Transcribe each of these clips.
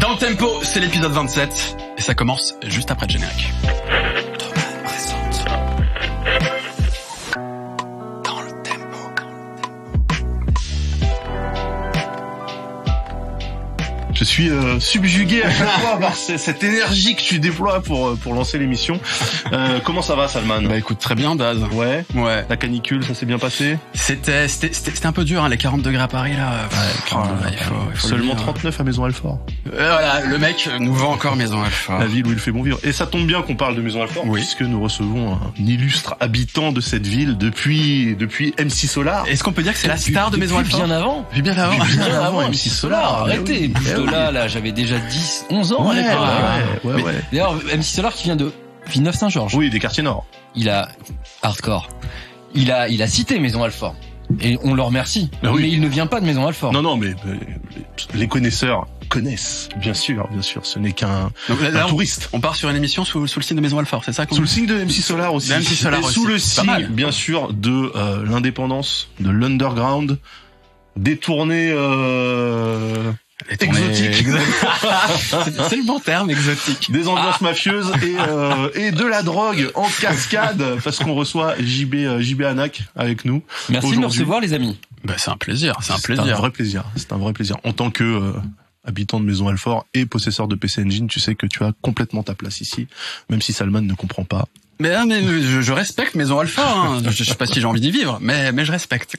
Dans le tempo, c'est l'épisode 27 et ça commence juste après le générique. Dans le tempo. Je suis subjugué à chaque fois par cette énergie que tu déploies pour lancer l'émission. Comment ça va, Salman? Bah écoute, très bien, Daz. Ouais. La Canicule, ça s'est bien passé? C'était un peu dur, hein, les 40 degrés à Paris là. Il faut seulement 39 à Maison Alfort. Voilà, le mec nous vend encore Maison Alfort. La ville où il fait bon vivre. Et ça tombe bien qu'on parle de Maison Alfort, puisque nous recevons un illustre habitant de cette ville depuis MC Solar. Est-ce qu'on peut dire que c'est la star de Maison Alfort? Bien avant MC Solar. Arrêtez, bouge de là, j'avais déjà 11 ans à l'époque. Ouais. D'ailleurs, MC Solar qui vient de Villeneuve-Saint-Georges. Oui, des quartiers nord. Il a hardcore. Il a cité Maison Alfort. Et on le remercie. Mais il ne vient pas de Maison Alfort. Non, mais les connaisseurs connaissent, bien sûr. Ce n'est qu'un touriste. On part sur une émission sous le signe de Maison Alfort, c'est ça? Sous le signe de MC Solar aussi. Sous le signe, bien sûr, de l'indépendance, de l'underground, des tournées exotiques. C'est le bon terme, exotique. Des ambiances mafieuses et de la drogue en cascade, parce qu'on reçoit JB Anak avec nous. Merci de nous recevoir, les amis. Bah, c'est un plaisir. C'est un vrai plaisir. En tant que habitant de Maison Alfort et possesseur de PC Engine, tu sais que tu as complètement ta place ici, même si Salman ne comprend pas. Mais je respecte Maison Alfort, hein. Je sais pas si j'ai envie d'y vivre, mais je respecte.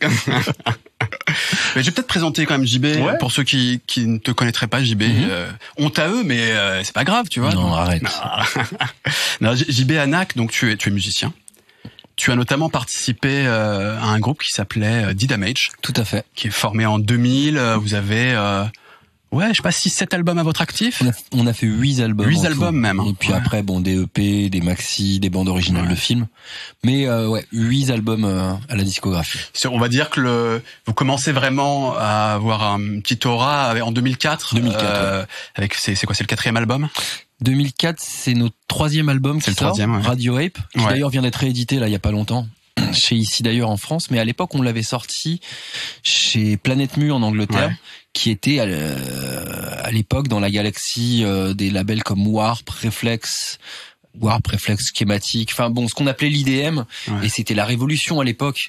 Mais je vais peut-être présenter quand même JB, pour ceux qui ne te connaîtraient pas, JB. Honte à eux, mais c'est pas grave, tu vois. Non, arrête. Non, JB Anak, donc tu es musicien. Tu as notamment participé à un groupe qui s'appelait D-Damage. Tout à fait. Qui est formé en 2000. Vous avez... je sais pas, 6-7 albums à votre actif. On a fait 8 albums. 8 albums même. Et puis après, des EP, des maxi, des bandes originales de films. Mais 8 albums à la discographie. On va dire que vous commencez vraiment à avoir un petit aura en 2004. 2004. Avec c'est quoi, c'est le 4e album? 2004, c'est notre 3e album qui sort, Radio Ape, qui d'ailleurs vient d'être réédité là il y a pas longtemps. Chez Ici d'ailleurs en France, mais à l'époque on l'avait sorti chez Planète Mu en Angleterre, qui était à l'époque dans la galaxie des labels comme Warp, Reflex, Schematic, enfin bon, ce qu'on appelait l'IDM, et c'était la révolution à l'époque.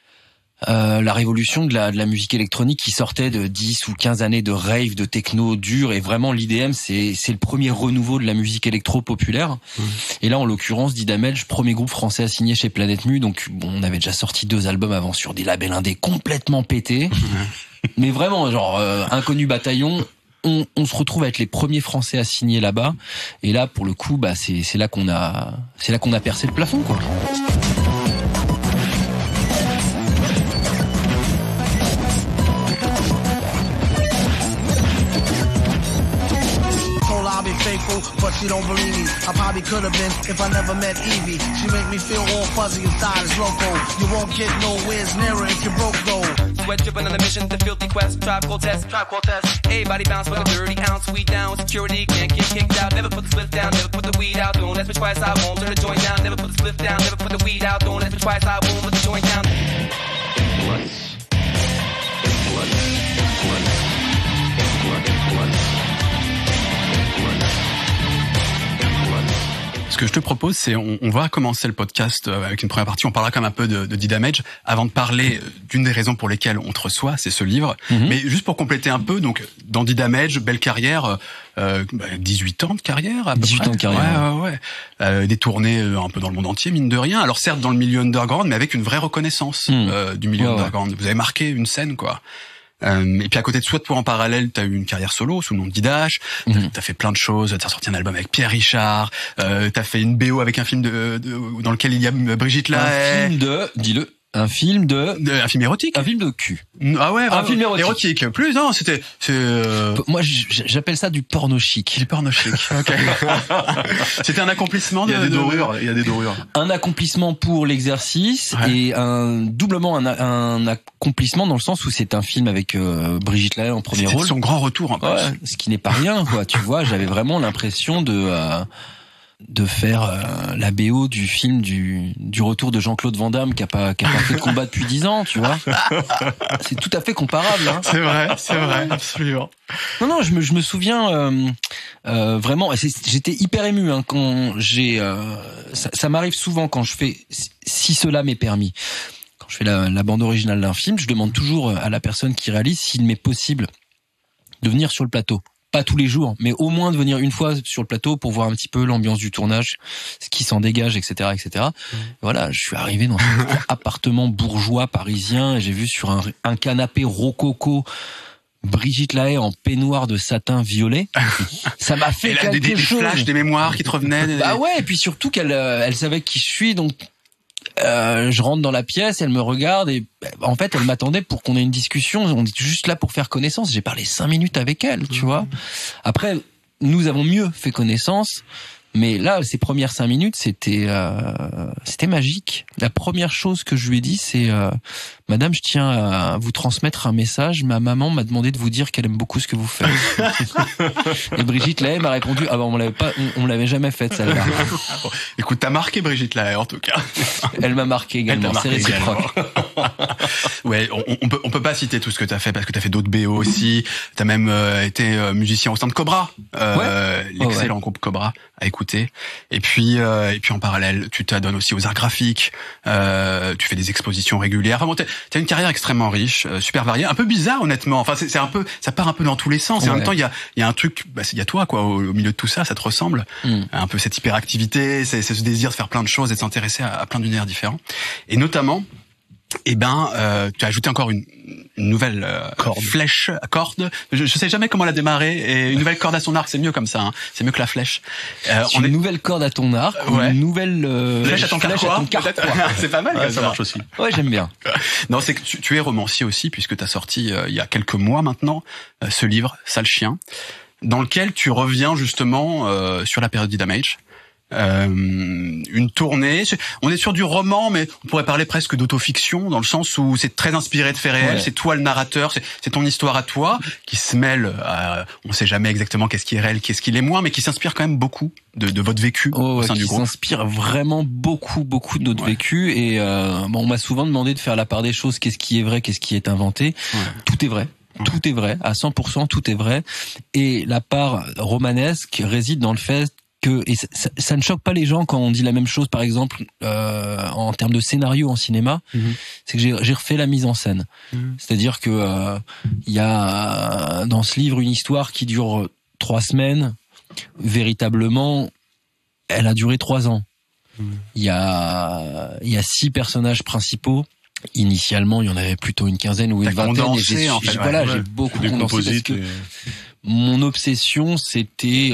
La révolution de la musique électronique qui sortait de 10 ou 15 années de rave, de techno dur, et vraiment l'IDM c'est le premier renouveau de la musique électro populaire. Et là en l'occurrence D-Damage, premier groupe français à signer chez Planète Mu, donc on avait déjà sorti 2 albums avant sur des labels indés complètement pétés. Mais vraiment genre Inconnu Bataillon, on se retrouve à être les premiers Français à signer là-bas, et là pour le coup c'est là qu'on a percé le plafond quoi. Faithful, but she don't believe me. I probably could have been if I never met Evie. She make me feel all fuzzy inside as loco. You won't get nowhere nearer if you're broke though. Sweat dripping on the mission, the filthy quest. Tribe called test. Everybody bounce with a dirty ounce. We down, security can't get kicked out. Never put the split down, never put the weed out. Don't ask me twice, I won't turn the joint down. Never put the split down, never put the weed out. Don't ask me twice, I won't put the joint down. Ce que je te propose, c'est on va commencer le podcast avec une première partie. On parlera quand même un peu de D-Damage avant de parler d'une des raisons pour lesquelles on te reçoit, c'est ce livre. Mais juste pour compléter un peu, donc dans D-Damage, belle carrière, 18 ans de carrière à peu 18 près. Ans de carrière. Des tournées un peu dans le monde entier, mine de rien. Alors certes dans le milieu underground, mais avec une vraie reconnaissance du milieu underground. Vous avez marqué une scène, quoi. Et puis à côté de toi, en parallèle, t'as eu une carrière solo sous le nom de D-Dash. T'as fait plein de choses. T'as sorti un album avec Pierre Richard. T'as fait une BO avec un film dans lequel il y a Brigitte Lahaie. Un film érotique. Un film de cul. Ah ouais, un film érotique. Plus, non, c'était, moi, j'appelle ça du porno chic. Du porno chic. Ok. C'était un accomplissement Il y a des dorures. Un accomplissement pour l'exercice et doublement un accomplissement dans le sens où c'est un film avec Brigitte Lahaie en premier rôle. Son grand retour, en plus. Ce qui n'est pas rien, quoi. Tu vois, j'avais vraiment l'impression de de faire la BO du film du retour de Jean-Claude Van Damme qui a pas fait de combat depuis 10 ans, tu vois. C'est tout à fait comparable, hein. C'est vrai, absolument. Non, je me souviens vraiment, j'étais hyper ému hein, quand j'ai ça m'arrive souvent quand je fais si cela m'est permis. Quand je fais la bande originale d'un film, je demande toujours à la personne qui réalise s'il m'est possible de venir sur le plateau. Pas tous les jours, mais au moins de venir une fois sur le plateau pour voir un petit peu l'ambiance du tournage, ce qui s'en dégage, etc., etc. Voilà, je suis arrivé dans un appartement bourgeois parisien et j'ai vu sur un canapé rococo Brigitte Lahaie en peignoir de satin violet. Ça m'a fait quelque chose. Des flashs, des mémoires qui te revenaient. Bah ouais, et puis surtout qu'elle savait qui je suis, donc je rentre dans la pièce, elle me regarde et en fait elle m'attendait pour qu'on ait une discussion. On est juste là pour faire connaissance. J'ai parlé 5 minutes avec elle, tu vois. Après, nous avons mieux fait connaissance, mais là, ces premières 5 minutes, c'était magique. La première chose que je lui ai dit, c'est Madame, je tiens à vous transmettre un message. Ma maman m'a demandé de vous dire qu'elle aime beaucoup ce que vous faites. Et Brigitte Lahaie m'a répondu on me l'avait jamais faite celle-là. Écoute, t'as marqué Brigitte Lahaie en tout cas. Elle m'a marqué également. C'est réciproque. Ouais, on peut pas citer tout ce que t'as fait parce que t'as fait d'autres BO aussi. T'as même été musicien au sein de Cobra, l'excellent groupe Cobra à écouter. Et puis en parallèle, tu t'adonnes aussi aux arts graphiques. Tu fais des expositions régulières. Enfin bon, t'as une carrière extrêmement riche, super variée, un peu bizarre honnêtement. Enfin c'est un peu, ça part un peu dans tous les sens. Et en même temps, il y a un truc, il y a toi quoi au milieu de tout ça, ça te ressemble. Un peu cette hyperactivité, c'est ce désir de faire plein de choses et de s'intéresser à plein d'univers différents. Et notamment, tu as ajouté encore une nouvelle corde. Je sais jamais comment la démarrer. Et une nouvelle corde à son arc, c'est mieux comme ça. Hein. C'est mieux que la flèche. Une nouvelle corde à ton arc, une nouvelle flèche à ton carquois. C'est pas mal. Ça marche aussi. Ouais, j'aime bien. Non, c'est que tu es romancier aussi, puisque tu as sorti il y a quelques mois maintenant ce livre, Sale Chien, dans lequel tu reviens justement sur la période d'E-Damage. Une tournée. On est sur du roman, mais on pourrait parler presque d'autofiction dans le sens où c'est très inspiré de faits réels. Ouais. C'est toi le narrateur, c'est ton histoire à toi qui se mêle. On sait jamais exactement qu'est-ce qui est réel, qu'est-ce qui l'est moins, mais qui s'inspire quand même beaucoup de votre vécu au sein du groupe. Qui s'inspire vraiment beaucoup de notre vécu. Et on m'a souvent demandé de faire la part des choses. Qu'est-ce qui est vrai, qu'est-ce qui est inventé. Ouais. Tout est vrai. Tout est vrai, à 100%, tout est vrai. Et la part romanesque réside dans le fait et ça ne choque pas les gens quand on dit la même chose, par exemple, en termes de scénario en cinéma, c'est que j'ai refait la mise en scène. C'est-à-dire que il y a dans ce livre une histoire qui dure 3 semaines. Véritablement, elle a duré 3 ans. Il y a 6 personnages principaux. Initialement, il y en avait plutôt une quinzaine ou une vingtaine. J'ai beaucoup condensé parce que mon obsession, c'était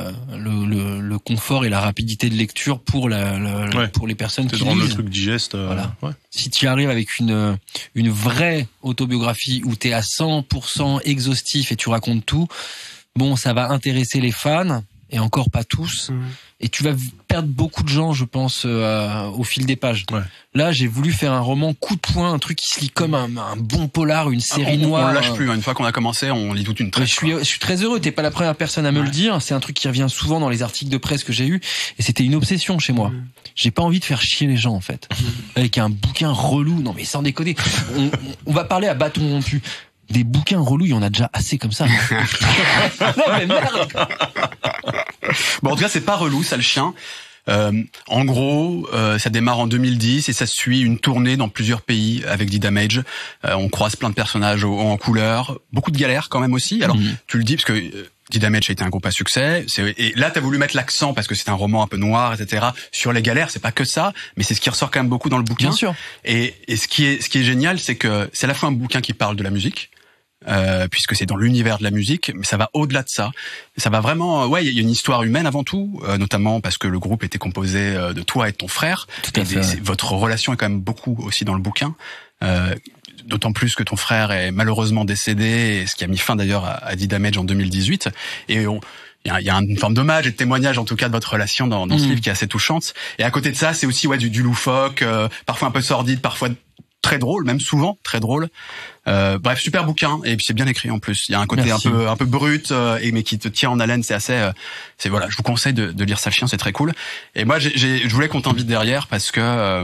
le confort et la rapidité de lecture pour pour les personnes qui lisent. C'est rendre le truc digeste. Voilà. Ouais. Si tu arrives avec une vraie autobiographie où t'es à 100% exhaustif et tu racontes tout, bon, ça va intéresser les fans. Et encore pas tous. Et tu vas perdre beaucoup de gens, je pense, au fil des pages. Ouais. Là, j'ai voulu faire un roman coup de poing, un truc qui se lit comme un bon polar, une série noire. On lâche plus. Une fois qu'on a commencé, on lit toute une traite. Je suis très heureux. T'es pas la première personne à me le dire. C'est un truc qui revient souvent dans les articles de presse que j'ai eu. Et c'était une obsession chez moi. J'ai pas envie de faire chier les gens, en fait. Avec un bouquin relou. Non, mais sans déconner. On va parler à bâton rompu. Des bouquins relous, il y en a déjà assez comme ça. Non mais merde. Bon, en tout cas, c'est pas relou, Sale Chien. En gros, ça démarre en 2010 et ça suit une tournée dans plusieurs pays avec D-Damage. On croise plein de personnages en couleur, beaucoup de galères quand même aussi. Alors, tu le dis parce que D-Damage a été un groupe à succès. Et là, t'as voulu mettre l'accent parce que c'est un roman un peu noir, etc. Sur les galères, c'est pas que ça, mais c'est ce qui ressort quand même beaucoup dans le bouquin. Bien sûr. Et ce qui est génial, c'est que c'est à la fois un bouquin qui parle de la musique. Puisque c'est dans l'univers de la musique, mais ça va au-delà de ça. Ça va vraiment, il y a une histoire humaine avant tout, notamment parce que le groupe était composé de toi et de ton frère. Tout à fait. Votre relation est quand même beaucoup aussi dans le bouquin. D'autant plus que ton frère est malheureusement décédé, ce qui a mis fin d'ailleurs à D-Damage en 2018. Et il y a une forme d'hommage et de témoignage en tout cas de votre relation dans ce livre qui est assez touchante. Et à côté de ça, c'est aussi du loufoque, parfois un peu sordide, parfois très drôle, même souvent très drôle. Bref, super bouquin, et puis c'est bien écrit en plus. Il y a un côté un peu brut, mais qui te tient en haleine. C'est assez, voilà. Je vous conseille de lire Sale Chien, c'est très cool. Et moi, je voulais qu'on t'invite derrière parce que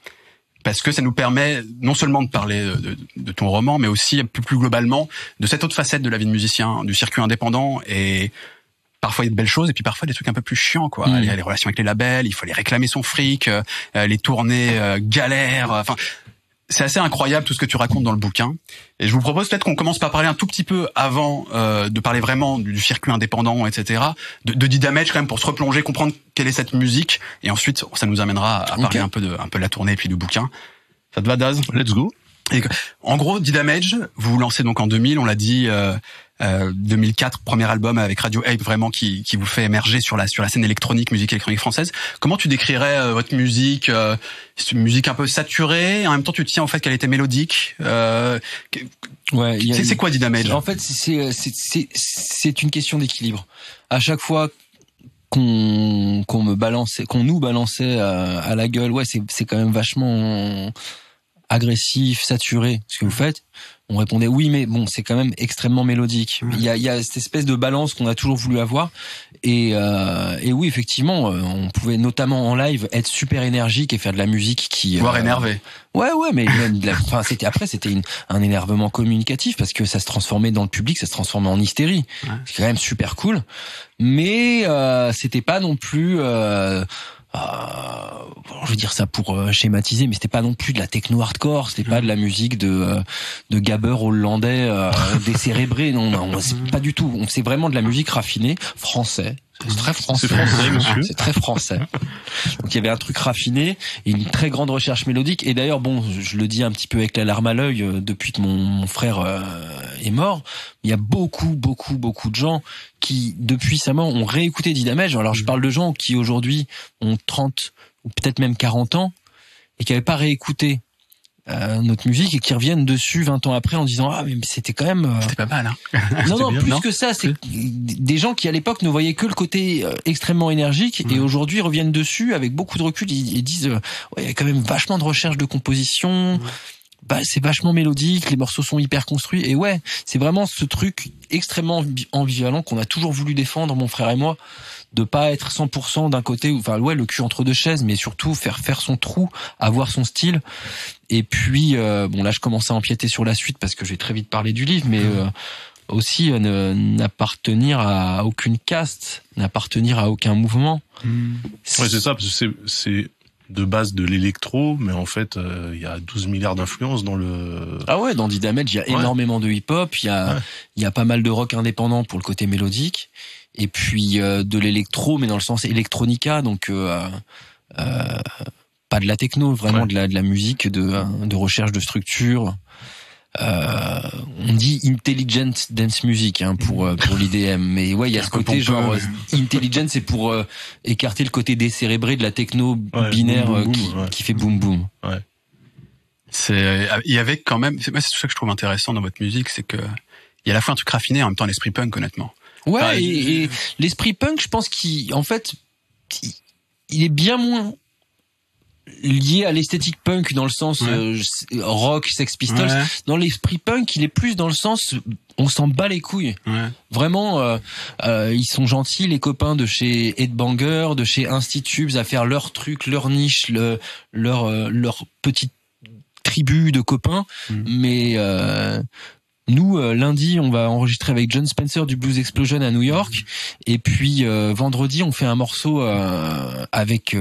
ça nous permet non seulement de parler de ton roman, mais aussi plus globalement de cette autre facette de la vie de musicien, du circuit indépendant. Et parfois il y a de belles choses, et puis parfois des trucs un peu plus chiants, quoi. Il y a les relations avec les labels, il faut aller réclamer son fric, les tournées galères. Enfin, c'est assez incroyable tout ce que tu racontes dans le bouquin. Et je vous propose peut-être qu'on commence par parler un tout petit peu avant de parler vraiment du circuit indépendant, etc. De D-Damage quand même, pour se replonger, comprendre quelle est cette musique, et ensuite ça nous amènera à parler un peu de la tournée et puis du bouquin. Ça te va, Daz? Let's go. Et en gros, D-Damage, vous vous lancez donc en 2000, on l'a dit, 2004, premier album avec Radio Ape, vraiment qui vous fait émerger sur la scène électronique, musique électronique française. Comment tu décrirais votre musique? C'est une musique un peu saturée, en même temps tu te tiens au fait qu'elle était mélodique. Ouais, c'est quoi D-Damage? En fait, c'est une question d'équilibre. À chaque fois qu'on nous balançait à la gueule, ouais, c'est quand même vachement agressif, saturé, ce que vous faites. On répondait oui, mais bon, c'est quand même extrêmement mélodique. Il y a cette espèce de balance qu'on a toujours voulu avoir. Et oui, effectivement, on pouvait notamment en live être super énergique et faire de la musique qui voire énervé. Ouais, mais même c'était un énervement communicatif parce que ça se transformait dans le public, ça se transformait en hystérie. Ouais. C'est quand même super cool. Mais c'était pas non plus je veux dire ça pour schématiser, mais c'était pas non plus de la techno hardcore, c'était pas de la musique de gabber hollandais décérébré, non, c'est pas du tout. C'est vraiment de la musique raffinée, français. C'est très français. C'est français, monsieur. C'est très français. Donc il y avait un truc raffiné et une très grande recherche mélodique. Et d'ailleurs, bon, je le dis un petit peu avec la larme à l'œil depuis que mon frère est mort. Il y a beaucoup de gens qui, depuis sa mort, ont réécouté D-Damage. Alors je parle de gens qui aujourd'hui ont 30 ou peut-être même 40 ans et qui n'avaient pas réécouté notre musique et qui reviennent dessus 20 ans après en disant mais c'était quand même c'était pas mal, hein. Non, plus que ça, c'est des gens qui à l'époque ne voyaient que le côté extrêmement énergique et aujourd'hui reviennent dessus avec beaucoup de recul et disent il y a quand même vachement de recherche de composition, c'est vachement mélodique, les morceaux sont hyper construits et ouais, c'est vraiment ce truc extrêmement ambivalent qu'on a toujours voulu défendre, mon frère et moi, de pas être 100% d'un côté, le cul entre deux chaises, mais surtout faire son trou, avoir son style. Et puis là je commence à empiéter sur la suite parce que je vais très vite parler du livre, mais aussi n'appartenir à aucune caste, n'appartenir à aucun mouvement. Ouais, c'est ça, parce que c'est de base de l'électro, mais en fait il y a 12 milliards d'influences dans le... Ah ouais, dans D-Damage il y a énormément de hip-hop, il y a pas mal de rock indépendant pour le côté mélodique, et puis de l'électro, mais dans le sens electronica, donc pas de la techno, vraiment de la musique de recherche de structure. On dit intelligent dance music pour l'IDM, mais ouais, il y a ce côté genre intelligent, c'est pour écarter le côté décérébré de la techno binaire qui fait boum boum. Ouais. Il y avait quand même, c'est tout ça que je trouve intéressant dans votre musique, c'est que il y a à la fois un truc raffiné et en même temps l'esprit punk, honnêtement. Ouais, et l'esprit punk, je pense qu'il est bien moins lié à l'esthétique punk dans le sens rock, Sex Pistols. Ouais. Dans l'esprit punk, il est plus dans le sens on s'en bat les couilles. Ouais. Vraiment, ils sont gentils, les copains de chez Headbanger, de chez Institubes, à faire leur truc, leur niche, leur petite tribu de copains. Mais nous, lundi, on va enregistrer avec John Spencer du Blues Explosion à New York. Et puis vendredi, on fait un morceau avec...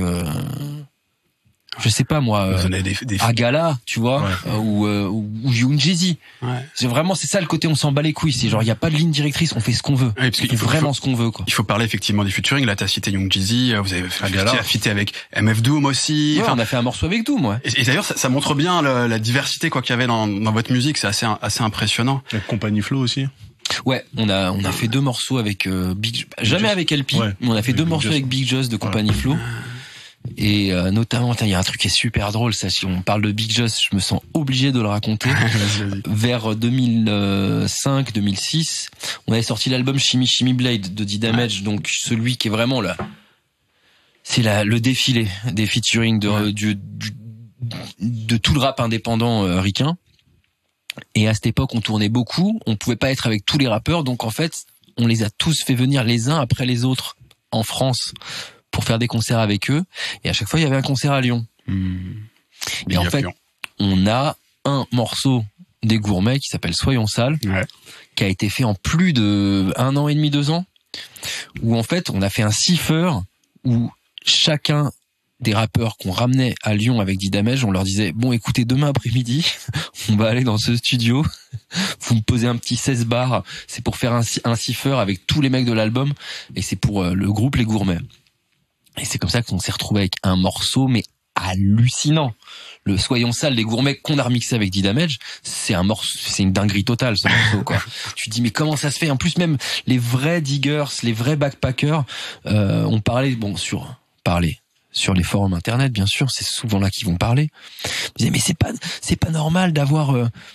je sais pas moi, Agala, tu vois, ou Young Jeezy. Ouais. C'est ça le côté on s'en bat les couilles, c'est genre il y a pas de ligne directrice, on fait ce qu'on veut. Ouais, parce qu'il faut vraiment ce qu'on veut, quoi. Il faut parler effectivement des featuring, là t'as cité Young Jeezy, vous avez fité avec MF Doom aussi. Ouais, on a fait un morceau avec Doom, ouais. Et d'ailleurs ça montre bien la diversité qu'il y avait dans votre musique, c'est assez impressionnant. Avec Compagnie Flow aussi. Ouais, on a fait 2 morceaux avec Big jamais avec LP, mais on a fait 2 morceaux avec Big Joss de Compagnie Flow. Et notamment, il y a un truc qui est super drôle, ça, si on parle de Big Joss, je me sens obligé de le raconter. Vers 2005-2006, on avait sorti l'album Shimmy Shimmy Blade de D-Damage, donc celui qui est vraiment le défilé des featuring de tout le rap indépendant ricain. Et à cette époque, on tournait beaucoup, on pouvait pas être avec tous les rappeurs, donc en fait, on les a tous fait venir les uns après les autres en France pour faire des concerts avec eux. Et à chaque fois, il y avait un concert à Lyon. Et en fait, on a un morceau des Gourmets qui s'appelle Soyons Sales, qui a été fait en plus de 1 an et demi, 2 ans, où en fait, on a fait un cipher où chacun des rappeurs qu'on ramenait à Lyon avec Didamage, on leur disait, bon, écoutez, demain après-midi, on va aller dans ce studio, vous me posez un petit 16 bars, c'est pour faire un cipher avec tous les mecs de l'album, et c'est pour le groupe Les Gourmets. Et c'est comme ça qu'on s'est retrouvé avec un morceau, mais hallucinant. Le Soyons Sales, Les Gourmets qu'on a remixé avec Didamage, c'est un morceau, c'est une dinguerie totale, ce morceau, quoi. Tu te dis, mais comment ça se fait? En plus, même les vrais diggers, les vrais backpackers, on parlait, sur les forums internet, bien sûr, c'est souvent là qu'ils vont parler. Ils disaient, mais c'est pas normal d'avoir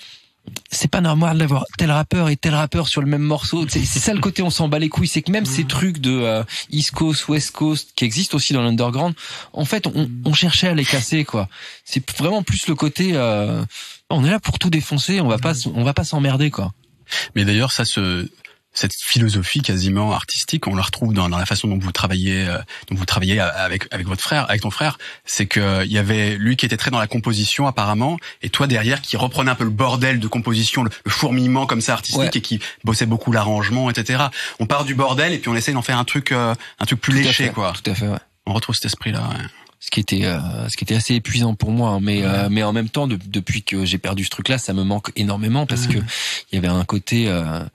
tel rappeur et tel rappeur sur le même morceau. C'est ça le côté, on s'en bat les couilles. C'est que même ces trucs de East Coast, West Coast, qui existent aussi dans l'underground, en fait, on cherchait à les casser, quoi. C'est vraiment plus le côté, on est là pour tout défoncer, on va pas s'emmerder, quoi. Mais d'ailleurs, cette philosophie quasiment artistique, on la retrouve dans la façon dont vous travaillez avec votre frère, avec ton frère. C'est que il y avait lui qui était très dans la composition apparemment, et toi derrière qui reprenait un peu le bordel de composition, le fourmillement comme ça artistique, et qui bossait beaucoup l'arrangement, etc. On part du bordel et puis on essaie d'en faire un truc plus léger, quoi. Tout à fait, ouais. On retrouve cet esprit-là. Ouais. Ce qui était assez épuisant pour moi, hein, mais en même temps, depuis que j'ai perdu ce truc-là, ça me manque énormément parce que il y avait un côté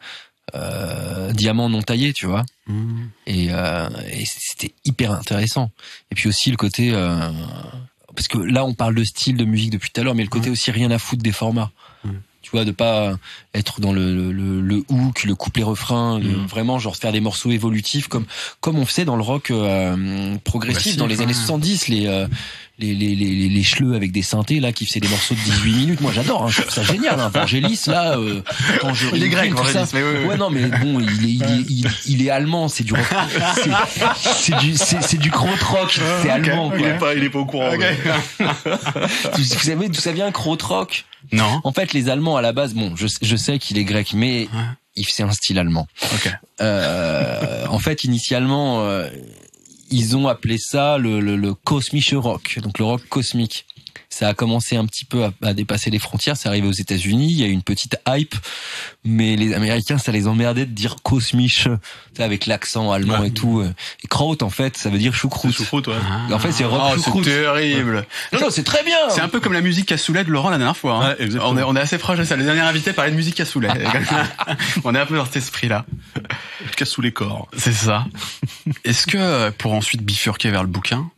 diamant non taillé, tu vois. Et c'était hyper intéressant. Et puis aussi le côté parce que là on parle de style de musique depuis tout à l'heure, mais le côté aussi rien à foutre des formats. Tu vois, de pas être dans le hook, le couplet-refrain, vraiment genre faire des morceaux évolutifs comme on faisait dans le rock progressif dans les années 70, les chleux avec des synthés là qui faisaient des morceaux de 18 minutes. Moi j'adore, hein, je trouve ça génial, hein. Vangelis là quand je il est grec, Vangelis, mais ouais non mais bon, il est allemand, c'est du rock, c'est du krautrock, c'est allemand, quoi. Il est pas au courant. Vous savez d'où ça vient, krautrock? Non. En fait, les Allemands à la base, bon, je sais qu'il est grec, mais c'est un style allemand. En fait, initialement, ils ont appelé ça le kosmische Rock, donc le rock cosmique. Ça a commencé un petit peu à dépasser les frontières, c'est arrivé aux États-Unis, il y a eu une petite hype, mais les Américains, ça les emmerdait de dire kosmische, avec l'accent allemand et tout. Et Kraut, en fait, ça veut dire choucroute. Choucroute, ouais. En fait, c'est rock choucroute. C'est terrible. Non, c'est très bien. C'est un peu comme la musique cassoulet de Laurent la dernière fois. Hein. Ouais, on est assez proche de ça. Les derniers invités parlaient de musique cassoulet. On est un peu dans cet esprit-là. Cassoulet corps. C'est ça. Est-ce que, pour ensuite bifurquer vers le bouquin,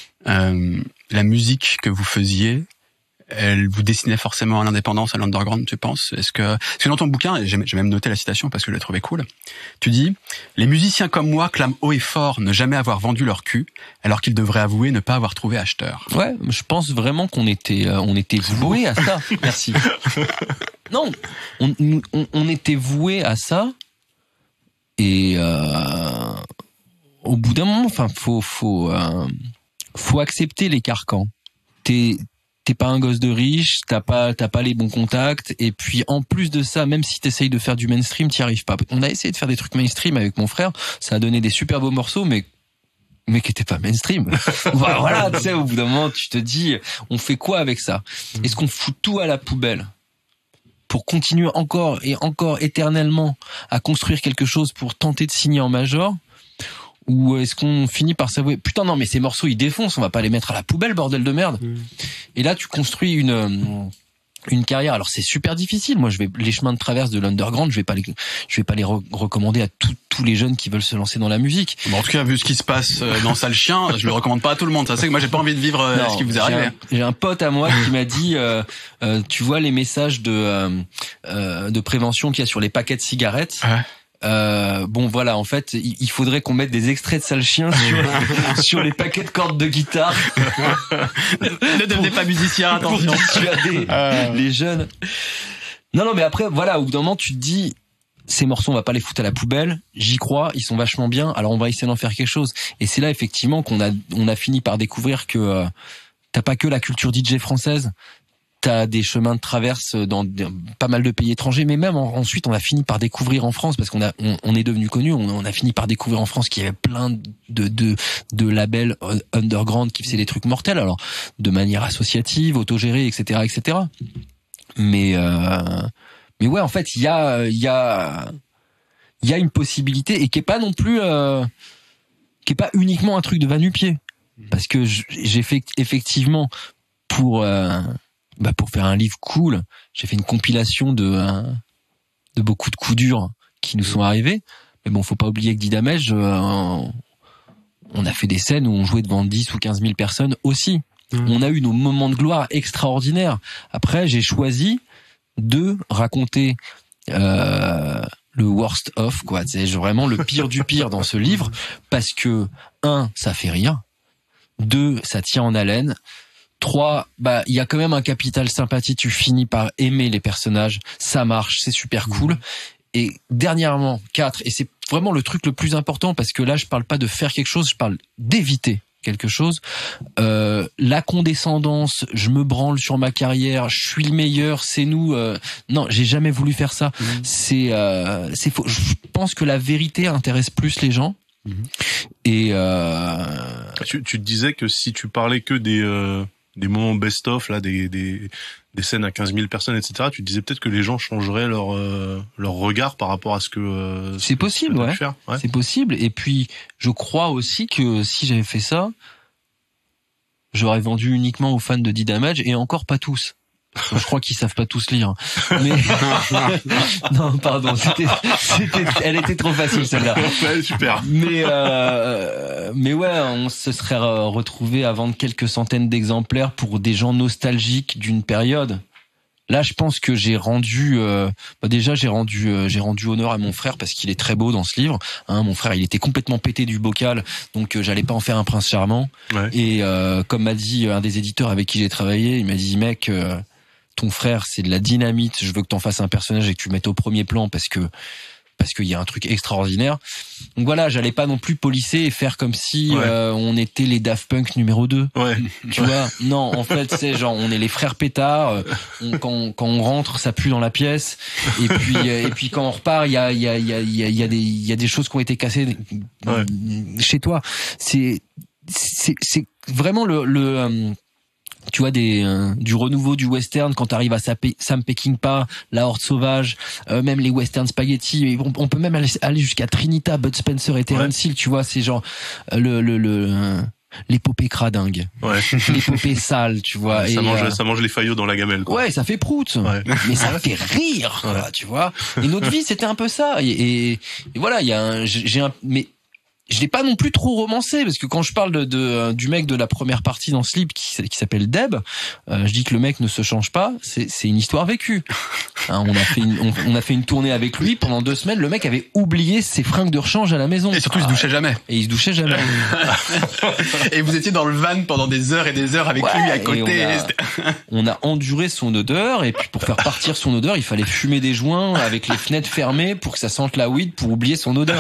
la musique que vous faisiez, elle vous destinait forcément à l'indépendance, à l'underground, tu penses? Parce que dans ton bouquin, j'ai même noté la citation parce que je l'ai trouvé cool, tu dis « Les musiciens comme moi clament haut et fort ne jamais avoir vendu leur cul, alors qu'ils devraient avouer ne pas avoir trouvé acheteur. » Ouais, je pense vraiment qu'on était voués à ça. Merci. Non, on était voués à ça, et au bout d'un moment, enfin, faut accepter les carcans. T'es pas un gosse de riche, t'as pas les bons contacts, et puis en plus de ça, même si t'essayes de faire du mainstream, t'y arrives pas. On a essayé de faire des trucs mainstream avec mon frère, ça a donné des super beaux morceaux, mais qui étaient pas mainstream. Voilà, tu sais, au bout d'un moment, tu te dis, on fait quoi avec ça? Est-ce qu'on fout tout à la poubelle pour continuer encore et encore éternellement à construire quelque chose pour tenter de signer en major? Ou est-ce qu'on finit par s'avouer, putain non mais ces morceaux ils défoncent, on va pas les mettre à la poubelle, bordel de merde. Et là tu construis une carrière. Alors c'est super difficile. Moi les chemins de traverse de l'underground, je vais pas les recommander à tous les jeunes qui veulent se lancer dans la musique. Bon, en tout cas vu ce qui se passe dans Sale Chien, je le recommande pas à tout le monde. Ça c'est que moi j'ai pas envie de vivre ce qui vous arrive. J'ai un pote à moi qui m'a dit tu vois les messages de prévention qu'il y a sur les paquets de cigarettes. Bon voilà, en fait il faudrait qu'on mette des extraits de Sale Chien sur les paquets de cordes de guitare. Ne devenez pas musicien, attention. Pour dissuader les jeunes. Non mais après voilà, au bout d'un moment tu te dis ces morceaux on va pas les foutre à la poubelle, j'y crois, ils sont vachement bien, alors on va essayer d'en faire quelque chose. Et c'est là effectivement qu'on a fini par découvrir que t'as pas que la culture DJ française. T'as des chemins de traverse dans pas mal de pays étrangers, mais même ensuite on a fini par découvrir en France, parce qu'on est devenu connu, on a fini par découvrir en France qu'il y avait plein de labels underground qui faisaient des trucs mortels, alors de manière associative, autogérée, etc., etc. Mais ouais, en fait, il y a une possibilité, et qui est pas non plus, qui est pas uniquement un truc de va-nu-pied, parce que j'ai fait effectivement pour faire un livre cool, j'ai fait une compilation de beaucoup de coups durs qui nous sont arrivés. Mais bon, faut pas oublier que Didamage, on a fait des scènes où on jouait devant 10 ou 15 000 personnes aussi. On a eu nos moments de gloire extraordinaires. Après, j'ai choisi de raconter le worst of, quoi. C'est vraiment le pire du pire dans ce livre, parce que 1, ça fait rire. 2, ça tient en haleine. 3, il y a quand même un capital sympathie, tu finis par aimer les personnages, ça marche, c'est super cool. Et dernièrement, 4, et c'est vraiment le truc le plus important, parce que là je parle pas de faire quelque chose, je parle d'éviter quelque chose. La condescendance, je me branle sur ma carrière, je suis le meilleur, c'est nous. Non, j'ai jamais voulu faire ça. C'est faux. Je pense que la vérité intéresse plus les gens. Et tu te disais que si tu parlais que des moments best-of, là, des scènes à 15 000 personnes, etc., tu disais peut-être que les gens changeraient leur regard par rapport à ce que... c'est possible, ouais. C'est possible. Et puis, je crois aussi que si j'avais fait ça, j'aurais vendu uniquement aux fans de Didamage, et encore pas tous. Je crois qu'ils savent pas tous lire. Mais non, pardon, elle était trop facile celle-là. Ouais, super. Mais ouais, on se serait retrouvé à vendre quelques centaines d'exemplaires pour des gens nostalgiques d'une période. Là, je pense que j'ai rendu honneur à mon frère, parce qu'il est très beau dans ce livre. Mon frère, il était complètement pété du bocal, donc j'allais pas en faire un prince charmant. Ouais. Et comme m'a dit un des éditeurs avec qui j'ai travaillé, il m'a dit, mec, ton frère, c'est de la dynamite. Je veux que t'en fasses un personnage et que tu le mettes au premier plan, parce qu'il y a un truc extraordinaire. Donc voilà, j'allais pas non plus polisser et faire comme si on était les Daft Punk numéro 2. Ouais. Tu vois, non, en fait, c'est genre on est les frères pétards. Quand on rentre, ça pue dans la pièce. Et puis quand on repart, il y a des choses qui ont été cassées chez toi. C'est vraiment le tu vois, du renouveau du western, quand t'arrives à Sam Peckinpah, La Horde Sauvage, même les western spaghetti, on peut même aller jusqu'à Trinita, Bud Spencer et Terence Hill, tu vois, c'est genre l'épopée cradingue, l'épopée sale, tu vois. Ouais, ça mange les faillots dans la gamelle, quoi. Ouais, ça fait prout, mais ça fait rire, quoi, tu vois. Et notre vie, c'était un peu ça. Et voilà, mais je l'ai pas non plus trop romancé, parce que quand je parle du mec de la première partie dans ce livre qui s'appelle Deb, je dis que le mec ne se change pas, c'est une histoire vécue. On a fait une tournée avec lui pendant 2 semaines, le mec avait oublié ses fringues de rechange à la maison. Et surtout, il se douchait jamais. Et vous étiez dans le van pendant des heures et des heures avec lui à côté. On a enduré son odeur, et puis pour faire partir son odeur, il fallait fumer des joints avec les fenêtres fermées pour que ça sente la weed, pour oublier son odeur.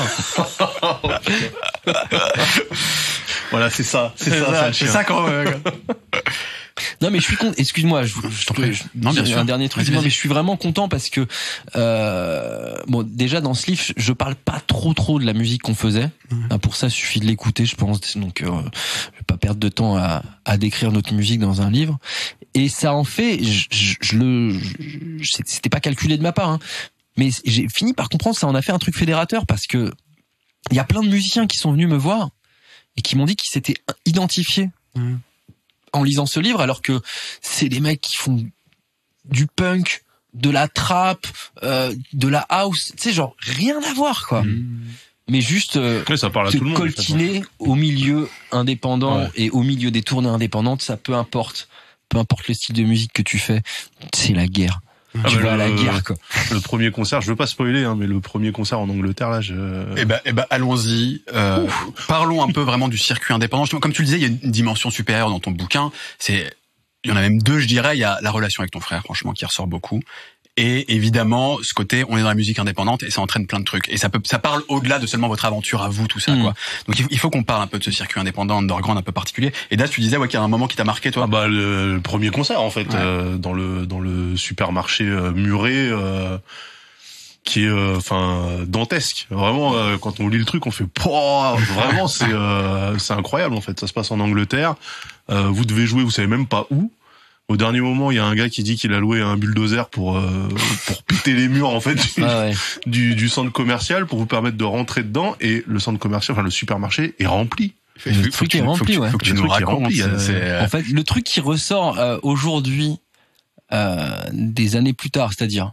Voilà, c'est ça quand Non, mais je suis content. Excuse-moi, non, bien sûr. Un dernier truc. Non, mais je suis vraiment content parce que bon, déjà dans ce livre, je parle pas trop de la musique qu'on faisait. Pour ça, il suffit de l'écouter, je pense. Donc, je vais pas perdre de temps à décrire notre musique dans un livre. Et ça en fait, c'était pas calculé de ma part, hein, mais j'ai fini par comprendre que ça en a fait un truc fédérateur, parce que il y a plein de musiciens qui sont venus me voir et qui m'ont dit qu'ils s'étaient identifiés en lisant ce livre, alors que c'est des mecs qui font du punk, de la trap, de la house, tu sais, genre rien à voir, quoi. Mais juste ça parle à tout le monde, coltiner au milieu indépendant et au milieu des tournées indépendantes, ça peu importe le style de musique que tu fais, c'est la guerre. Tu vas à la guerre, quoi. Le premier concert, je veux pas spoiler, hein, mais le premier concert en Angleterre, là, Eh ben, allons-y. Parlons un peu vraiment du circuit indépendant. Comme tu le disais, il y a une dimension supérieure dans ton bouquin. Il y en a même 2, je dirais. Il y a la relation avec ton frère, franchement, qui ressort beaucoup. Et évidemment, ce côté, on est dans la musique indépendante et ça entraîne plein de trucs. Et ça parle au-delà de seulement votre aventure à vous, tout ça, quoi. Donc il faut qu'on parle un peu de ce circuit indépendant, underground un peu particulier. Et Daz, tu disais, qu'il y a un moment qui t'a marqué, toi. Le premier concert, en fait, dans le supermarché Muret, qui est, dantesque. Vraiment, quand on lit le truc, on fait, vraiment, c'est incroyable, en fait. Ça se passe en Angleterre. Vous devez jouer, vous savez même pas où. Au dernier moment, il y a un gars qui dit qu'il a loué un bulldozer pour péter les murs, en fait, du centre commercial pour vous permettre de rentrer dedans. Et le centre commercial, le supermarché est rempli. Le truc est rempli, ouais. Faut que tu nous racontes. En fait, le truc qui ressort aujourd'hui, des années plus tard, c'est-à-dire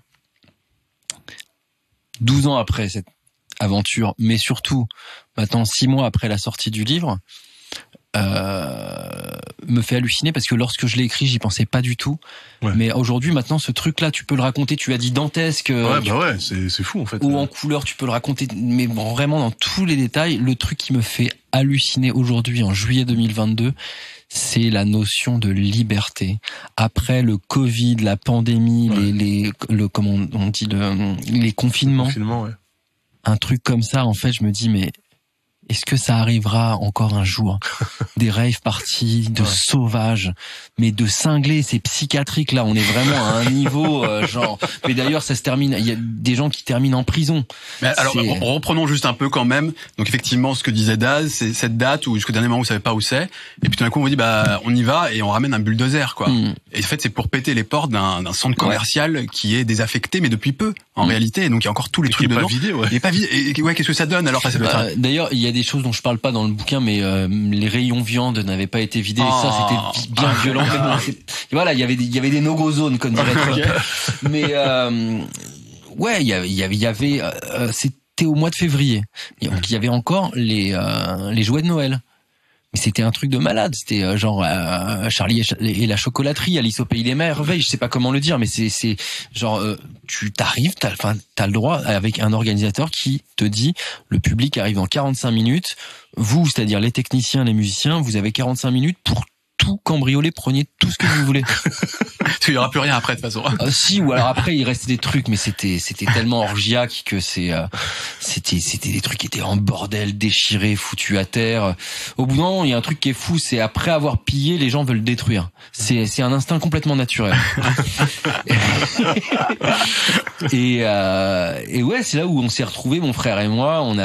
12 ans après cette aventure, mais surtout maintenant 6 mois après la sortie du livre, me fait halluciner parce que lorsque je l'ai écrit, j'y pensais pas du tout. Ouais. Mais aujourd'hui, maintenant, ce truc-là, tu peux le raconter. Tu as dit dantesque. C'est fou en fait. Ou en couleur, tu peux le raconter, mais vraiment dans tous les détails. Le truc qui me fait halluciner aujourd'hui, en juillet 2022, c'est la notion de liberté. Après le Covid, la pandémie, comment on dit, les confinements. Un truc comme ça, en fait, je me dis, mais est-ce que ça arrivera encore un jour? Des rave parties de sauvages, mais de cinglés, c'est psychiatrique là. On est vraiment à un niveau genre. Mais d'ailleurs, ça se termine. Il y a des gens qui terminent en prison. Mais alors, reprenons juste un peu quand même. Donc effectivement, ce que disait Daz, c'est cette date où jusqu'au dernier moment, vous savez pas où c'est. Et puis tout d'un coup, on vous dit on y va et on ramène un bulldozer, quoi. Et en fait, c'est pour péter les portes d'un centre commercial qui est désaffecté, mais depuis peu en réalité. Et donc il y a encore tous les trucs dedans. Il est pas vidé. Et qu'est-ce que ça donne alors? D'ailleurs, il y a des choses dont je parle pas dans le bouquin, mais les rayons viande n'avaient pas été vidés. Et ça, c'était bien violent. Voilà, il y avait des no-go zones, comme dirait. Mais il y avait c'était au mois de février. Donc il y avait encore les jouets de Noël. Mais c'était un truc de malade. C'était genre Charlie et la chocolaterie, Alice au pays des merveilles. Je sais pas comment le dire, mais c'est genre tu t'arrives, t'as le droit avec un organisateur qui te dit le public arrive dans 45 minutes. Vous, c'est-à-dire les techniciens, les musiciens, vous avez 45 minutes pour tout cambrioler, prenez tout ce que vous voulez. Parce qu'il y aura plus rien après de toute façon. Si, ou alors après il restait des trucs, mais c'était tellement orgiaque que c'était des trucs qui étaient en bordel, déchirés, foutus à terre. Au bout d'un moment, il y a un truc qui est fou, c'est après avoir pillé, les gens veulent détruire. C'est un instinct complètement naturel. Et ouais, c'est là où on s'est retrouvés, mon frère et moi. On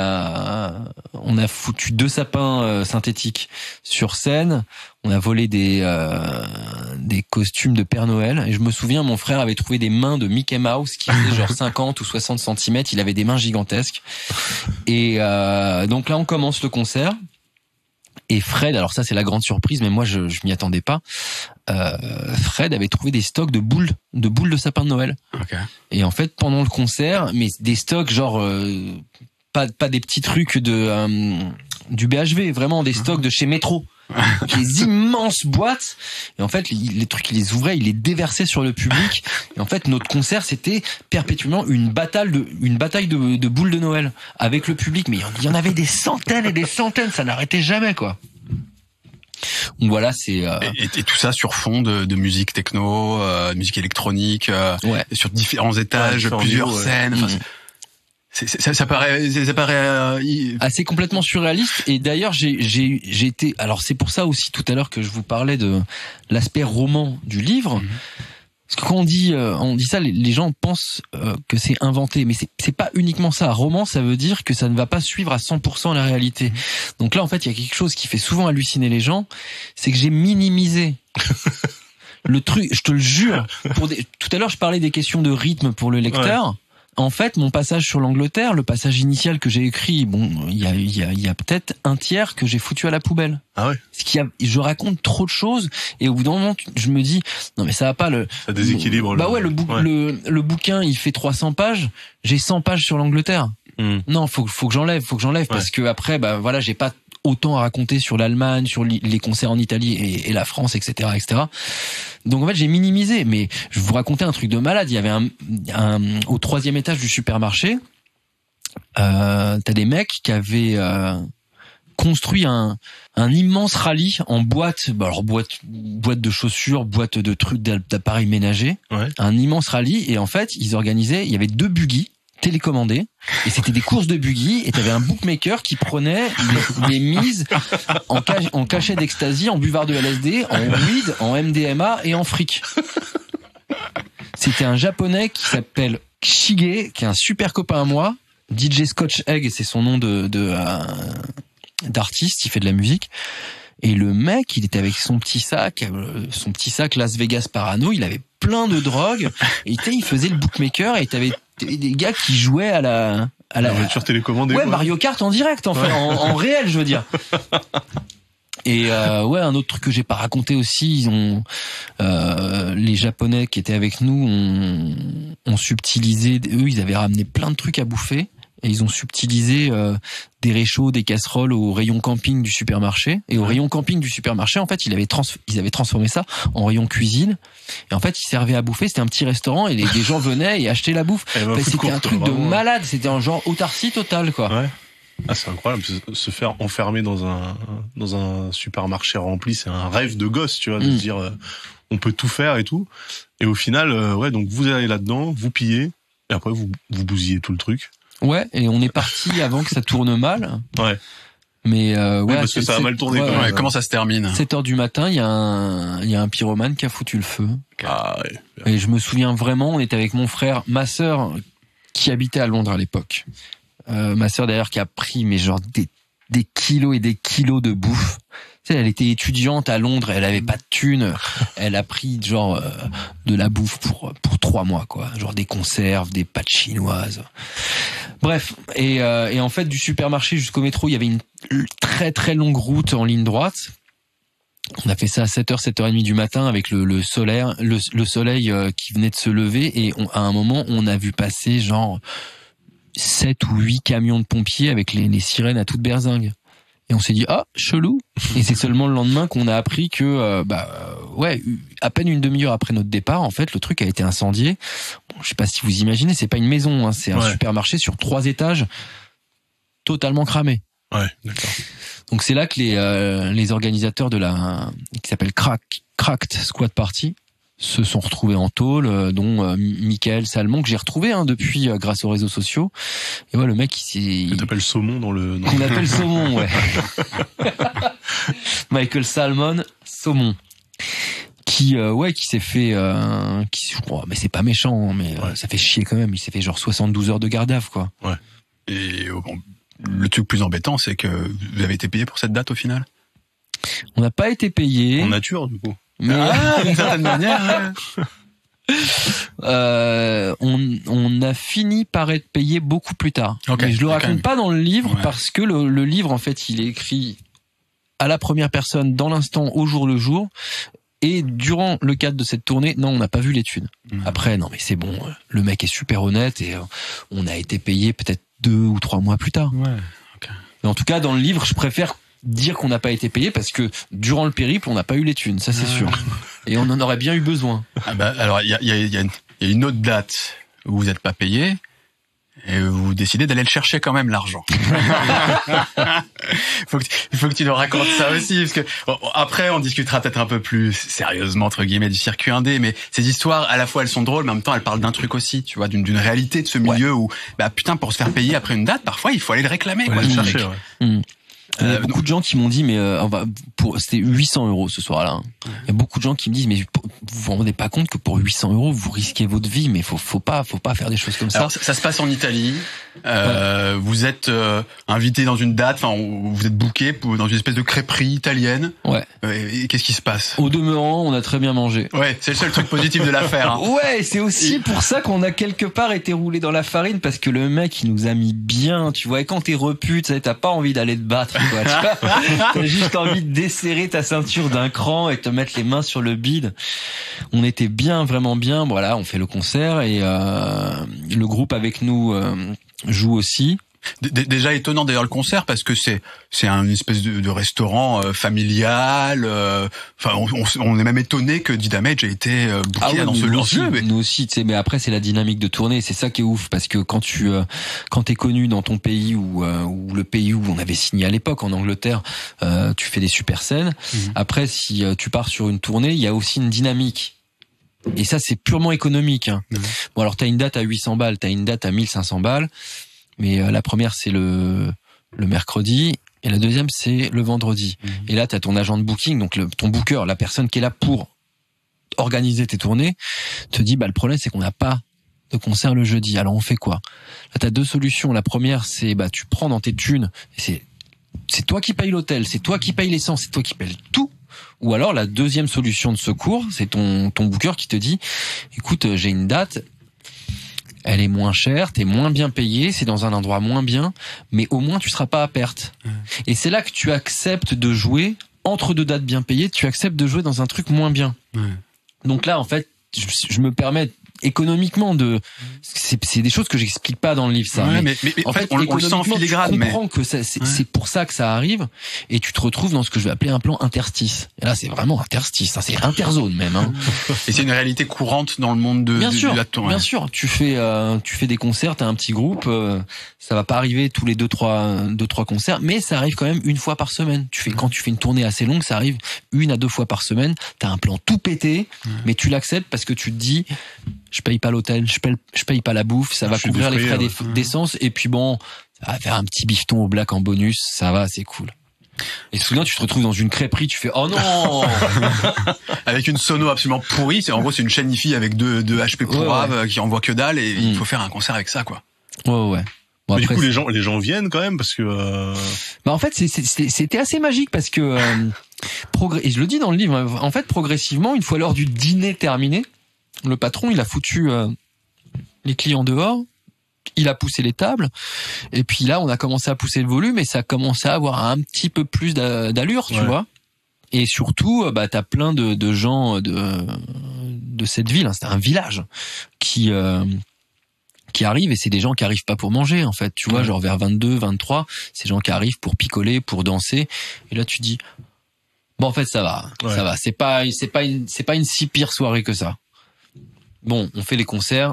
a foutu 2 sapins synthétiques sur scène. On a volé des costumes de Père Noël. Et je me souviens, mon frère avait trouvé des mains de Mickey Mouse qui faisaient genre 50 ou 60 centimètres. Il avait des mains gigantesques. Et donc là, on commence le concert. Et Fred, alors ça c'est la grande surprise, mais moi je m'y attendais pas. Fred avait trouvé des stocks de boules de sapin de Noël. Okay. Et en fait, pendant le concert, mais des stocks genre pas des petits trucs du BHV, vraiment des stocks de chez Métro. Des immenses boîtes, et en fait les trucs, il les ouvrait, il les déversait sur le public. Et en fait notre concert c'était perpétuellement une bataille de boules de Noël avec le public, mais il y en avait des centaines et des centaines, ça n'arrêtait jamais, quoi. Donc voilà, c'est et tout ça sur fond de musique techno, musique électronique, sur différents étages, plusieurs scènes. Ça paraît assez complètement surréaliste. Et d'ailleurs j'ai été, alors c'est pour ça aussi tout à l'heure que je vous parlais de l'aspect roman du livre. Parce que quand on dit ça, les gens pensent que c'est inventé, mais c'est pas uniquement ça. Roman, ça veut dire que ça ne va pas suivre à 100% la réalité. Donc là, en fait, il y a quelque chose qui fait souvent halluciner les gens, c'est que j'ai minimisé le truc. Je te le jure. Tout à l'heure, je parlais des questions de rythme pour le lecteur. Ouais. En fait, mon passage sur l'Angleterre, le passage initial que j'ai écrit, il y a peut-être un tiers que j'ai foutu à la poubelle. Ah ouais. Je raconte trop de choses, et au bout d'un moment, je me dis, non mais ça va pas, ça déséquilibre. Le bouquin, il fait 300 pages, j'ai 100 pages sur l'Angleterre. Non, faut que j'enlève, parce que après, voilà, j'ai pas autant à raconter sur l'Allemagne, sur les concerts en Italie et la France, etc., etc. Donc en fait, j'ai minimisé, mais je vous racontais un truc de malade. Il y avait au 3e étage du supermarché, t'as des mecs qui avaient construit un immense rallye en boîte, alors boîte de chaussures, boîte de trucs d'appareils ménagers, un immense rallye, et en fait il y avait 2 buggy télécommandés, et c'était des courses de buggy, et t'avais un bookmaker qui prenait les mises en cachet d'ecstasy, en buvard de LSD, en weed, en MDMA et en fric. C'était un japonais qui s'appelle Shige, qui est un super copain à moi, DJ Scotch Egg, c'est son nom d'artiste, il fait de la musique. Et le mec, il était avec son petit sac Las Vegas Parano, il avait plein de drogues, et il faisait le bookmaker, et t'avais des gars qui jouaient à la voiture télécommandée. Ouais, Mario Kart en direct, en fait, en réel, je veux dire. Et un autre truc que j'ai pas raconté aussi, les Japonais qui étaient avec nous ont subtilisé, eux ils avaient ramené plein de trucs à bouffer, et ils ont subtilisé des réchauds, des casseroles au rayon camping du supermarché. Et au rayon camping du supermarché, en fait, ils avaient transformé ça en rayon cuisine. Et en fait, ils servaient à bouffer. C'était un petit restaurant, et des gens venaient et achetaient la bouffe. C'était un truc de malade. C'était un genre autarcie totale, quoi. Ouais. Ah, c'est incroyable. Se faire enfermer dans un supermarché rempli, c'est un rêve de gosse, tu vois, de se dire, on peut tout faire et tout. Et au final, donc vous allez là-dedans, vous pillez, et après vous bousillez tout le truc. Ouais, et on est parti avant que ça tourne mal. Ouais. Mais parce que ça a mal tourné quand même. Comment ça se termine? 7h du matin, il y a un pyromane qui a foutu le feu. Ah ouais. Et je me souviens vraiment, on était avec mon frère, ma sœur qui habitait à Londres à l'époque. Ma sœur d'ailleurs qui a pris des kilos et des kilos de bouffe. Tu sais, elle était étudiante à Londres, elle avait pas de thunes, elle a pris de la bouffe pour 3 mois, quoi, genre des conserves, des pâtes chinoises. Bref, et en fait du supermarché jusqu'au métro, il y avait une très très longue route en ligne droite. On a fait ça à 7h30 du matin avec le soleil qui venait de se lever, et à un moment on a vu passer genre 7 ou 8 camions de pompiers avec les sirènes à toute berzingue. Et on s'est dit, chelou. Et c'est seulement le lendemain qu'on a appris que, à peine une demi-heure après notre départ, en fait, le truc a été incendié. Bon, je sais pas si vous imaginez, c'est pas une maison, hein, c'est un supermarché sur 3 étages, totalement cramé. Ouais, d'accord. Donc c'est là que les organisateurs qui s'appelle Cracked Squad Party, se sont retrouvés en tôle, dont Michael Salmon, que j'ai retrouvé depuis grâce aux réseaux sociaux. Et le mec que t'appelles Saumon qu'on appelle Saumon, ouais. Michael Salmon, Saumon, qui s'est fait, mais c'est pas méchant, mais ça fait chier quand même. Il s'est fait genre 72 heures de garde à vue, quoi. Ouais. Et le truc plus embêtant, c'est que vous avez été payé pour cette date au final? On n'a pas été payé. En nature, du coup. Mais d'une certaine manière. On a fini par être payé beaucoup plus tard. Okay, mais je le raconte pas dans le livre parce que le livre, en fait, il est écrit à la première personne, dans l'instant, au jour le jour. Et durant le cadre de cette tournée, non, on n'a pas vu les thunes. Après, non, mais c'est bon. Le mec est super honnête, et on a été payé peut-être 2 ou 3 mois plus tard. Ouais. Okay. Mais en tout cas, dans le livre, je préfère dire qu'on n'a pas été payé parce que durant le périple, on n'a pas eu les thunes, ça c'est sûr. Et on en aurait bien eu besoin. Alors, il y a une autre date où vous n'êtes pas payé, et vous décidez d'aller le chercher quand même, l'argent. Il faut que tu nous racontes ça aussi, parce que après on discutera peut-être un peu plus sérieusement entre guillemets du circuit indé, mais ces histoires à la fois elles sont drôles, mais en même temps elles parlent d'un truc aussi, tu vois, d'une réalité de ce milieu où pour se faire payer après une date, parfois il faut aller le réclamer, quoi, le chercher. Il y a beaucoup de gens qui m'ont dit, mais c'était 800 € ce soir-là. Il y a beaucoup de gens qui me disent, mais vous vous rendez pas compte que pour 800 € vous risquez votre vie, mais faut pas faire des choses comme ça. Alors, ça se passe en Italie. Vous êtes invité dans une date, enfin vous êtes booké dans une espèce de crêperie italienne. Ouais. Et qu'est-ce qui se passe? Au demeurant, on a très bien mangé. Ouais, c'est le seul truc positif de l'affaire. Hein. Ouais, c'est aussi pour ça qu'on a quelque part été roulé dans la farine, parce que le mec il nous a mis bien, tu vois. Et quand t'es repu, t'as pas envie d'aller te battre. T'as juste envie de desserrer ta ceinture d'un cran et te mettre les mains sur le bide. On était bien, vraiment bien. Voilà, on fait le concert et le groupe avec nous joue aussi. Déjà étonnant d'ailleurs le concert parce que c'est une espèce de restaurant familial. Enfin, on est même étonné que D-Damage ait été booké dans ce lieu. Nous aussi, tu sais. Mais après, c'est la dynamique de tournée. C'est ça qui est ouf parce que quand t'es connu dans ton pays ou le pays où on avait signé à l'époque en Angleterre, tu fais des super scènes. Après, si tu pars sur une tournée, il y a aussi une dynamique. Et ça, c'est purement économique. Hein. Bon, alors t'as une date à 800 balles, t'as une date à 1500 balles. Mais la première, c'est le mercredi, et la deuxième, c'est le vendredi. Et là, tu as ton agent de booking, donc ton booker, la personne qui est là pour organiser tes tournées, te dit, le problème, c'est qu'on n'a pas de concert le jeudi. Alors, on fait quoi? Là, tu as deux solutions. La première, c'est tu prends dans tes thunes, et c'est toi qui payes l'hôtel, c'est toi qui payes l'essence, c'est toi qui payes tout. Ou alors, la deuxième solution de secours, c'est ton booker qui te dit, écoute, j'ai une date, elle est moins chère, t'es moins bien payé, c'est dans un endroit moins bien, mais au moins tu seras pas à perte. Et c'est là que tu acceptes de jouer, entre deux dates bien payées, tu acceptes de jouer dans un truc moins bien. Donc là, en fait, je me permets économiquement c'est des choses que j'explique pas dans le livre, ça. Mais en fait, on le sent en filigrane. Tu comprends que c'est pour ça que ça arrive, et tu te retrouves dans ce que je vais appeler un plan interstice. Et là, c'est vraiment interstice, hein, c'est interzone même. Hein. Et c'est une réalité courante dans le monde de la tournée. Bien sûr, tu fais des concerts, t'as un petit groupe, ça va pas arriver tous les 2-3 concerts, mais ça arrive quand même une fois par semaine. Quand tu fais une tournée assez longue, ça arrive 1 à 2 fois par semaine. T'as un plan tout pété, mais tu l'acceptes parce que tu te dis, je paye pas l'hôtel, je paye pas la bouffe, ça va couvrir les frais d'essence, et puis bon, ça va faire un petit bifton au black en bonus, ça va, c'est cool. Et soudain, tu te retrouves dans une crêperie, tu fais, oh non! Avec une sono absolument pourrie, en gros, c'est une chaîne hi-fi avec deux HP pourraves qui envoient que dalle, et il faut faire un concert avec ça, quoi. Ouais. Bon, après, du coup, les gens viennent quand même parce que. En fait, c'était assez magique parce que et je le dis dans le livre. En fait, progressivement, une fois l'heure du dîner terminée, le patron, il a foutu les clients dehors, il a poussé les tables, et puis là, on a commencé à pousser le volume, et ça a commencé à avoir un petit peu plus d'allure, tu vois. Et surtout, t'as plein de gens de cette ville. Hein, c'est un village qui arrivent, et c'est des gens qui arrivent pas pour manger, en fait. Tu vois, genre vers 22, 23, c'est des gens qui arrivent pour picoler, pour danser. Et là, tu dis, bon, en fait, ça va. C'est pas une si pire soirée que ça. Bon, on fait les concerts,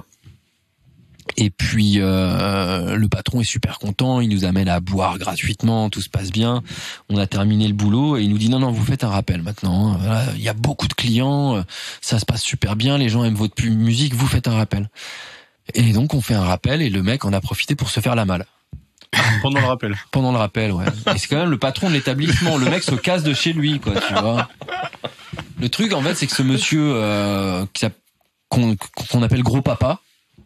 et puis le patron est super content, il nous amène à boire gratuitement, tout se passe bien. On a terminé le boulot, et il nous dit non, vous faites un rappel maintenant. Il y a beaucoup de clients, ça se passe super bien, les gens aiment votre musique, vous faites un rappel. Et donc on fait un rappel, et le mec en a profité pour se faire la malle. Pendant le rappel. Pendant le rappel, ouais. Et c'est quand même le patron de l'établissement. Le mec se casse de chez lui, quoi, tu vois. Le truc, en fait, c'est que ce monsieur qu'on appelle gros papa,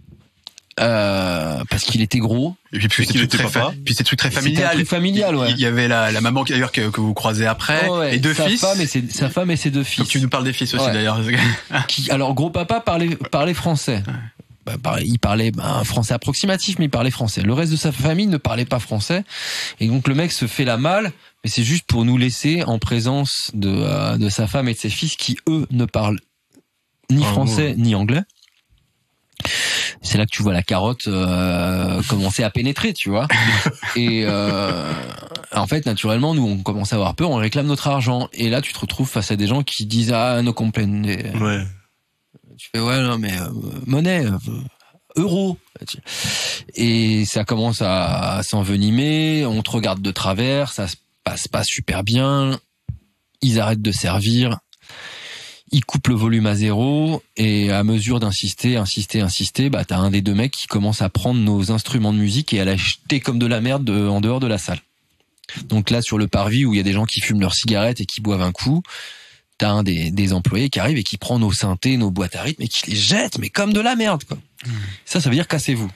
parce qu'il était gros. Et puis c'est des trucs très familial. C'était un truc familial, ouais. Il y avait la maman d'ailleurs que vous croisez après, et deux fils. Sa femme et ses deux fils. Donc tu nous parles des fils aussi, d'ailleurs. Alors gros papa parlait français. Il parlait un français approximatif, mais il parlait français. Le reste de sa famille ne parlait pas français, et donc le mec se fait la malle, mais c'est juste pour nous laisser en présence de sa femme et de ses fils qui eux ne parlent ni français ni anglais. C'est là que tu vois la carotte commencer à pénétrer, tu vois. Et en fait, naturellement, nous, on commence à avoir peur, on réclame notre argent. Et là, tu te retrouves face à des gens qui disent no complaint. Ouais. Tu fais non mais monnaie, euros. Et ça commence à s'envenimer. On te regarde de travers, ça se passe pas super bien. Ils arrêtent de servir. Ils coupent le volume à 0, et à mesure d'insister, t'as un des deux mecs qui commence à prendre nos instruments de musique et à l'acheter comme de la merde en dehors de la salle. Donc là, sur le parvis où il y a des gens qui fument leurs cigarettes et qui boivent un coup, t'as un des employés qui arrive et qui prend nos synthés, nos boîtes à rythme, et qui les jette, mais comme de la merde, quoi. Ça veut dire cassez-vous.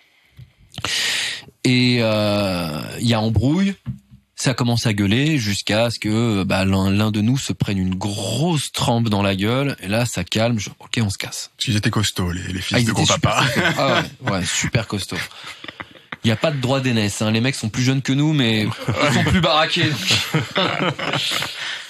Et il y a embrouille. Ça commence à gueuler jusqu'à ce que l'un de nous se prenne une grosse trempe dans la gueule, et là ça calme, ok, on se casse. Ils étaient costauds, les fils de gros papa. Ouais, super costauds. Il y a pas de droit d'aînesse, hein. Les mecs sont plus jeunes que nous, mais ils sont plus baraqués.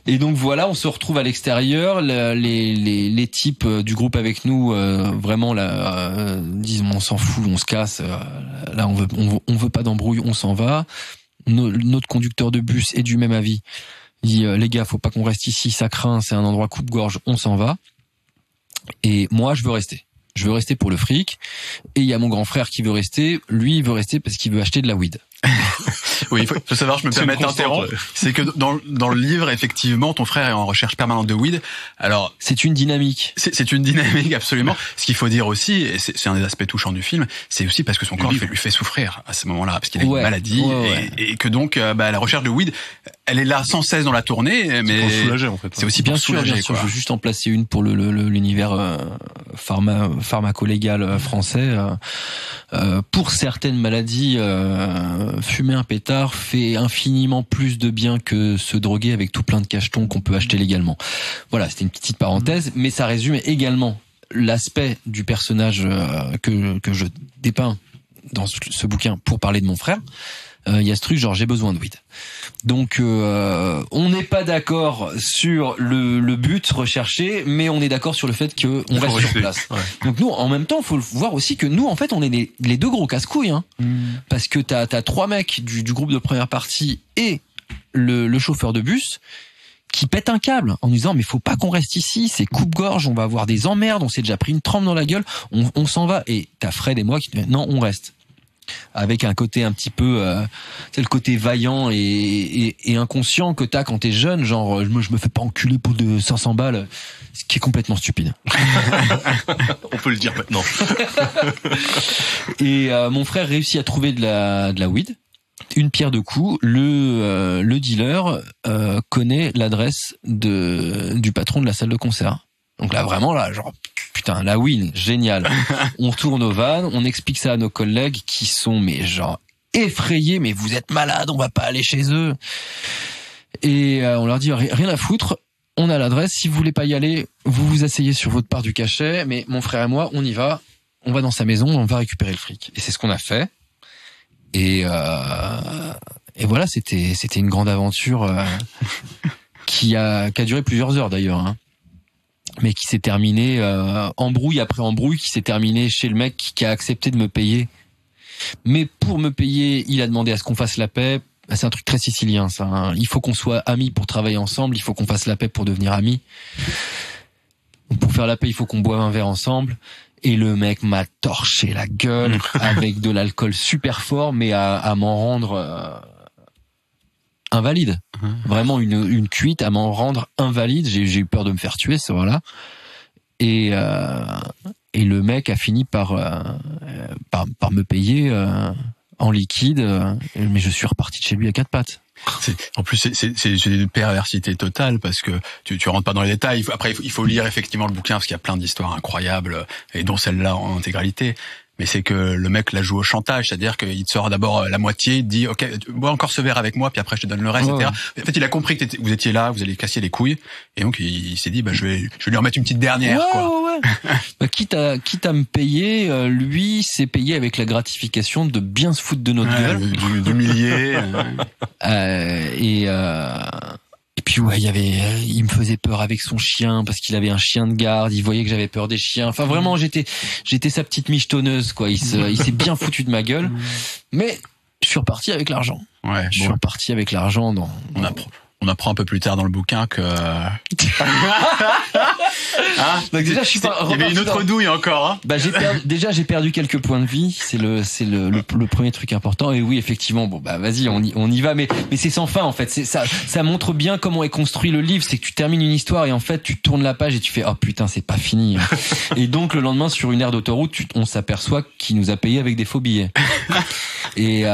Et donc voilà, on se retrouve à l'extérieur, les types du groupe avec nous, vraiment là, disent on s'en fout, on se casse, là on veut pas d'embrouille, on s'en va. Notre conducteur de bus est du même avis. Il dit les gars, faut pas qu'on reste ici, ça craint, c'est un endroit coupe-gorge, on s'en va. Et moi, je veux rester. Je veux rester pour le fric. Et il y a mon grand frère qui veut rester. Lui, il veut rester parce qu'il veut acheter de la weed. Oui, il faut savoir, je me permets d'interrompre. C'est que dans le livre, effectivement, ton frère est en recherche permanente de weed. Alors, c'est une dynamique. C'est une dynamique, absolument. Ce qu'il faut dire aussi, et c'est un des aspects touchants du film, c'est aussi parce que son corps lui fait souffrir à ce moment-là, parce qu'il a une maladie, et que donc, la recherche de weed, elle est là sans cesse dans la tournée, mais c'est pour soulager, en fait. C'est aussi pour soulager. Bien sûr. Je veux juste en placer une pour l'univers pharmaco-légal français. Pour certaines maladies, fumer un pétard fait infiniment plus de bien que se droguer avec tout plein de cachetons qu'on peut acheter légalement. Voilà, c'était une petite parenthèse, mais ça résume également l'aspect du personnage que je dépeins dans ce bouquin pour parler de mon frère. Il y a ce truc genre j'ai besoin de weed. Donc on n'est pas d'accord sur le but recherché, mais on est d'accord sur le fait que on reste sur place. Ouais. Donc nous en même temps, faut voir aussi que nous en fait on est les deux gros casse-couilles parce que t'as 3 mecs du groupe de première partie et le chauffeur de bus qui pète un câble en disant mais faut pas qu'on reste ici, c'est coupe-gorge, on va avoir des emmerdes, on s'est déjà pris une trempe dans la gueule, on s'en va. Et t'as Fred et moi qui disent non, on reste. Avec un côté un petit peu c'est le côté vaillant et inconscient que t'as quand t'es jeune, genre je me fais pas enculer pour de 500 balles, ce qui est complètement stupide. On peut le dire maintenant. Et mon frère réussit à trouver de la weed, une pierre deux coups. Le dealer connaît l'adresse du patron de la salle de concert. Donc là vraiment là genre putain, la weed, génial. On retourne au van, on explique ça à nos collègues qui sont, mais genre, effrayés, mais vous êtes malades, on va pas aller chez eux. Et on leur dit, rien à foutre, on a l'adresse, si vous voulez pas y aller, vous vous asseyez sur votre part du cachet, mais mon frère et moi, on y va, on va dans sa maison, on va récupérer le fric. Et c'est ce qu'on a fait. Et voilà, c'était une grande aventure qui a duré plusieurs heures d'ailleurs, mais qui s'est terminé embrouille après embrouille, qui s'est terminé chez le mec qui a accepté de me payer. Mais pour me payer, il a demandé à ce qu'on fasse la paix. C'est un truc très sicilien, ça. Il faut qu'on soit amis pour travailler ensemble, il faut qu'on fasse la paix pour devenir amis. Pour faire la paix, il faut qu'on boive un verre ensemble. Et le mec m'a torché la gueule avec de l'alcool super fort, mais à m'en rendre invalide. Vraiment une cuite à m'en rendre invalide. J'ai eu peur de me faire tuer, ce soir-là. Et le mec a fini par me payer en liquide, mais je suis reparti de chez lui à 4 pattes. En plus, c'est une perversité totale parce que tu rentres pas dans les détails. Après, il faut lire effectivement le bouquin parce qu'il y a plein d'histoires incroyables et dont celle-là en intégralité. Mais c'est que le mec la joue au chantage, c'est-à-dire qu'il te sort d'abord la moitié, il te dit ok, bois encore ce verre avec moi, puis après je te donne le reste, etc. Ouais. En fait, il a compris que vous étiez là, vous allez casser les couilles, et donc il s'est dit je vais lui remettre une petite dernière. Ouais. Quitte à me payer, lui s'est payé avec la gratification de bien se foutre de notre gueule, d'humilier. Et puis il me faisait peur avec son chien parce qu'il avait un chien de garde, il voyait que j'avais peur des chiens. Enfin vraiment j'étais sa petite michetonneuse quoi. Il s'est bien foutu de ma gueule. Mais je suis reparti avec l'argent. Ouais. Je suis reparti avec l'argent dans. On apprend un peu plus tard dans le bouquin que. Donc déjà, je suis pas. Il y avait une autre douille encore. J'ai perdu quelques points de vie. C'est le premier truc important. Et oui, effectivement. Bon, vas-y, on y va. Mais c'est sans fin en fait. Ça montre bien comment est construit le livre. C'est que tu termines une histoire et en fait tu tournes la page et tu fais oh putain c'est pas fini. Et donc le lendemain sur une aire d'autoroute, on s'aperçoit qu'il nous a payé avec des faux billets. Et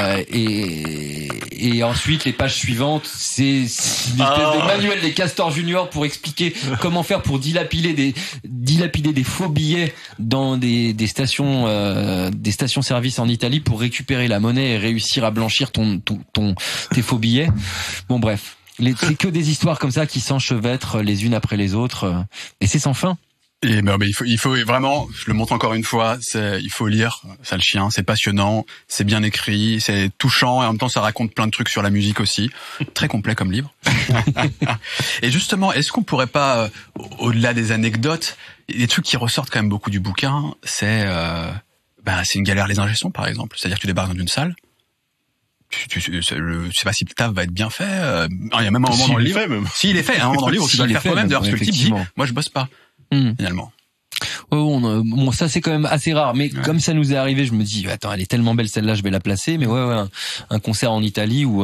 ensuite les pages suivantes, c'est une espèce de manuel des Castors Junior pour expliquer comment faire pour dilapider des faux billets dans des stations service en Italie pour récupérer la monnaie et réussir à blanchir tes faux billets. Bon bref, c'est que des histoires comme ça qui s'enchevêtrent les unes après les autres et c'est sans fin. Et ben, il faut vraiment, je le montre encore une fois, il faut lire Sale Chien, c'est passionnant, c'est bien écrit, c'est touchant et en même temps ça raconte plein de trucs sur la musique aussi. Très complet comme livre. Et justement, est-ce qu'on pourrait pas, au-delà des anecdotes, les trucs qui ressortent quand même beaucoup du bouquin, c'est une galère les ingé sons par exemple. C'est-à-dire que tu débarques dans une salle, je sais pas si le taf va être bien fait. Il y a même un moment dans le livre. S'il est fait, un moment dans le livre où tu dois le faire toi-même. D'ailleurs, parce que le type dit, moi je bosse pas. Finalement. Bon, ça c'est quand même assez rare, mais comme ça nous est arrivé, je me dis attends, elle est tellement belle celle-là, je vais la placer. Mais un concert en Italie où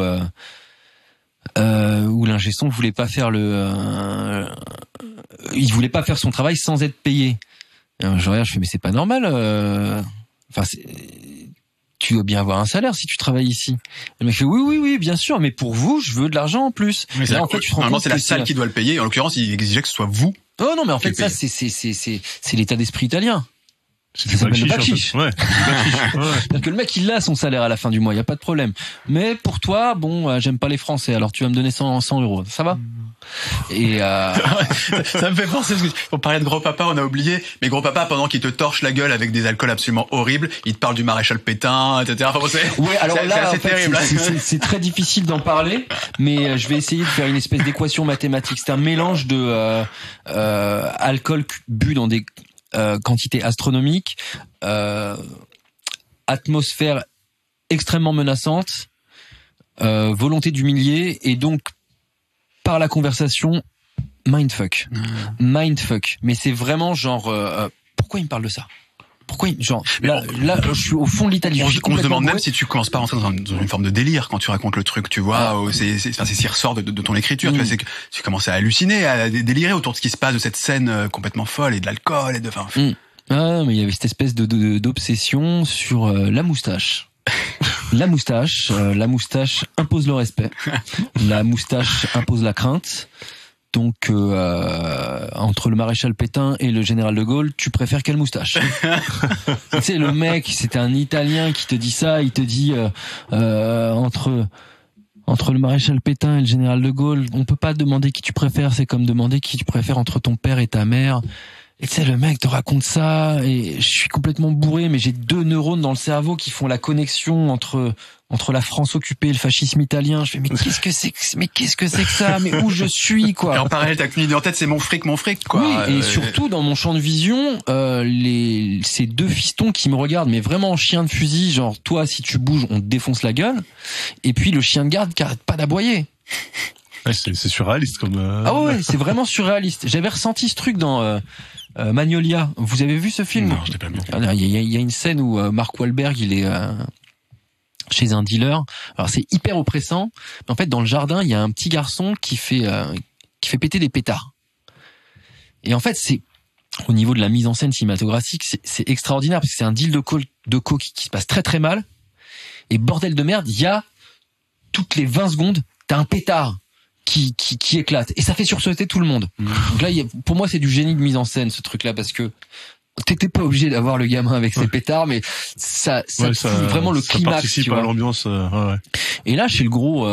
l'ingé son voulait pas faire il voulait pas faire son travail sans être payé. Alors, je regarde, je fais mais c'est pas normal. Tu dois bien avoir un salaire si tu travailles ici. Le mec fait oui, bien sûr, mais pour vous, je veux de l'argent en plus. Mais là, en fait, normalement, c'est la salle qui doit le payer. En l'occurrence, il exigeait que ce soit vous. Oh non, mais en fait, ça, c'est l'état d'esprit italien. C'est du bakchich. Ouais. Donc que le mec, il a son salaire à la fin du mois, il y a pas de problème. Mais pour toi, j'aime pas les Français, alors tu vas me donner 100 €. Ça va? Et ça me fait penser, parce que on parlait de gros papa, on a oublié, mais gros papa, pendant qu'il te torche la gueule avec des alcools absolument horribles, il te parle du maréchal Pétain, etc. Ouais, alors là, en fait, terrible. C'est très difficile d'en parler, mais je vais essayer de faire une espèce d'équation mathématique. C'est un mélange de alcool bu dans des quantités astronomiques, atmosphère extrêmement menaçante, volonté d'humilier, et donc par la conversation, mindfuck. Mindfuck. Mais c'est vraiment genre, pourquoi il me parle de ça? Pourquoi là, je suis au fond de l'Italie. On se demande même si tu commences pas à rentrer dans une forme de délire quand tu racontes le truc, tu vois. C'est ce qui ressort de ton écriture. Tu vois, c'est que tu commences à halluciner, à délirer autour de ce qui se passe, de cette scène complètement folle et de l'alcool et de. Ah, mais il y avait cette espèce d'obsession sur la moustache. La moustache impose le respect. La moustache impose la crainte. Donc, entre le maréchal Pétain et le général de Gaulle, tu préfères quelle moustache? Tu sais, le mec, c'était un Italien qui te dit ça. Il te dit entre le maréchal Pétain et le général de Gaulle, on peut pas demander qui tu préfères. C'est comme demander qui tu préfères entre ton père et ta mère. Et tu sais, le mec te raconte ça, et je suis complètement bourré, mais j'ai 2 neurones dans le cerveau qui font la connexion entre la France occupée et le fascisme italien. Je fais, mais qu'est-ce que c'est que ça? Mais où je suis, quoi? Et en parallèle, t'as qu'une idée en tête, c'est mon fric, quoi. Oui, et surtout, dans mon champ de vision, ces 2 fistons qui me regardent, mais vraiment en chien de fusil, genre, toi, si tu bouges, on te défonce la gueule. Et puis, le chien de garde qui arrête pas d'aboyer. Ouais, c'est surréaliste comme. Ah ouais, c'est vraiment surréaliste. J'avais ressenti ce truc dans Magnolia. Vous avez vu ce film? Non, je l'ai pas vu. Il y a une scène où Mark Wahlberg, il est chez un dealer. Alors c'est hyper oppressant. Mais en fait, dans le jardin, il y a un petit garçon qui fait péter des pétards. Et en fait, c'est au niveau de la mise en scène cinématographique, c'est extraordinaire parce que c'est un deal de coke qui se passe très très mal. Et bordel de merde, il y a toutes les 20 secondes, t'as un pétard qui éclate, et ça fait sursauter tout le monde. Donc là, pour moi, c'est du génie de mise en scène, ce truc-là, parce que t'étais pas obligé d'avoir le gamin avec ses pétards, mais ça vraiment le climax. Ça participe à l'ambiance. Ouais. Et là, chez le gros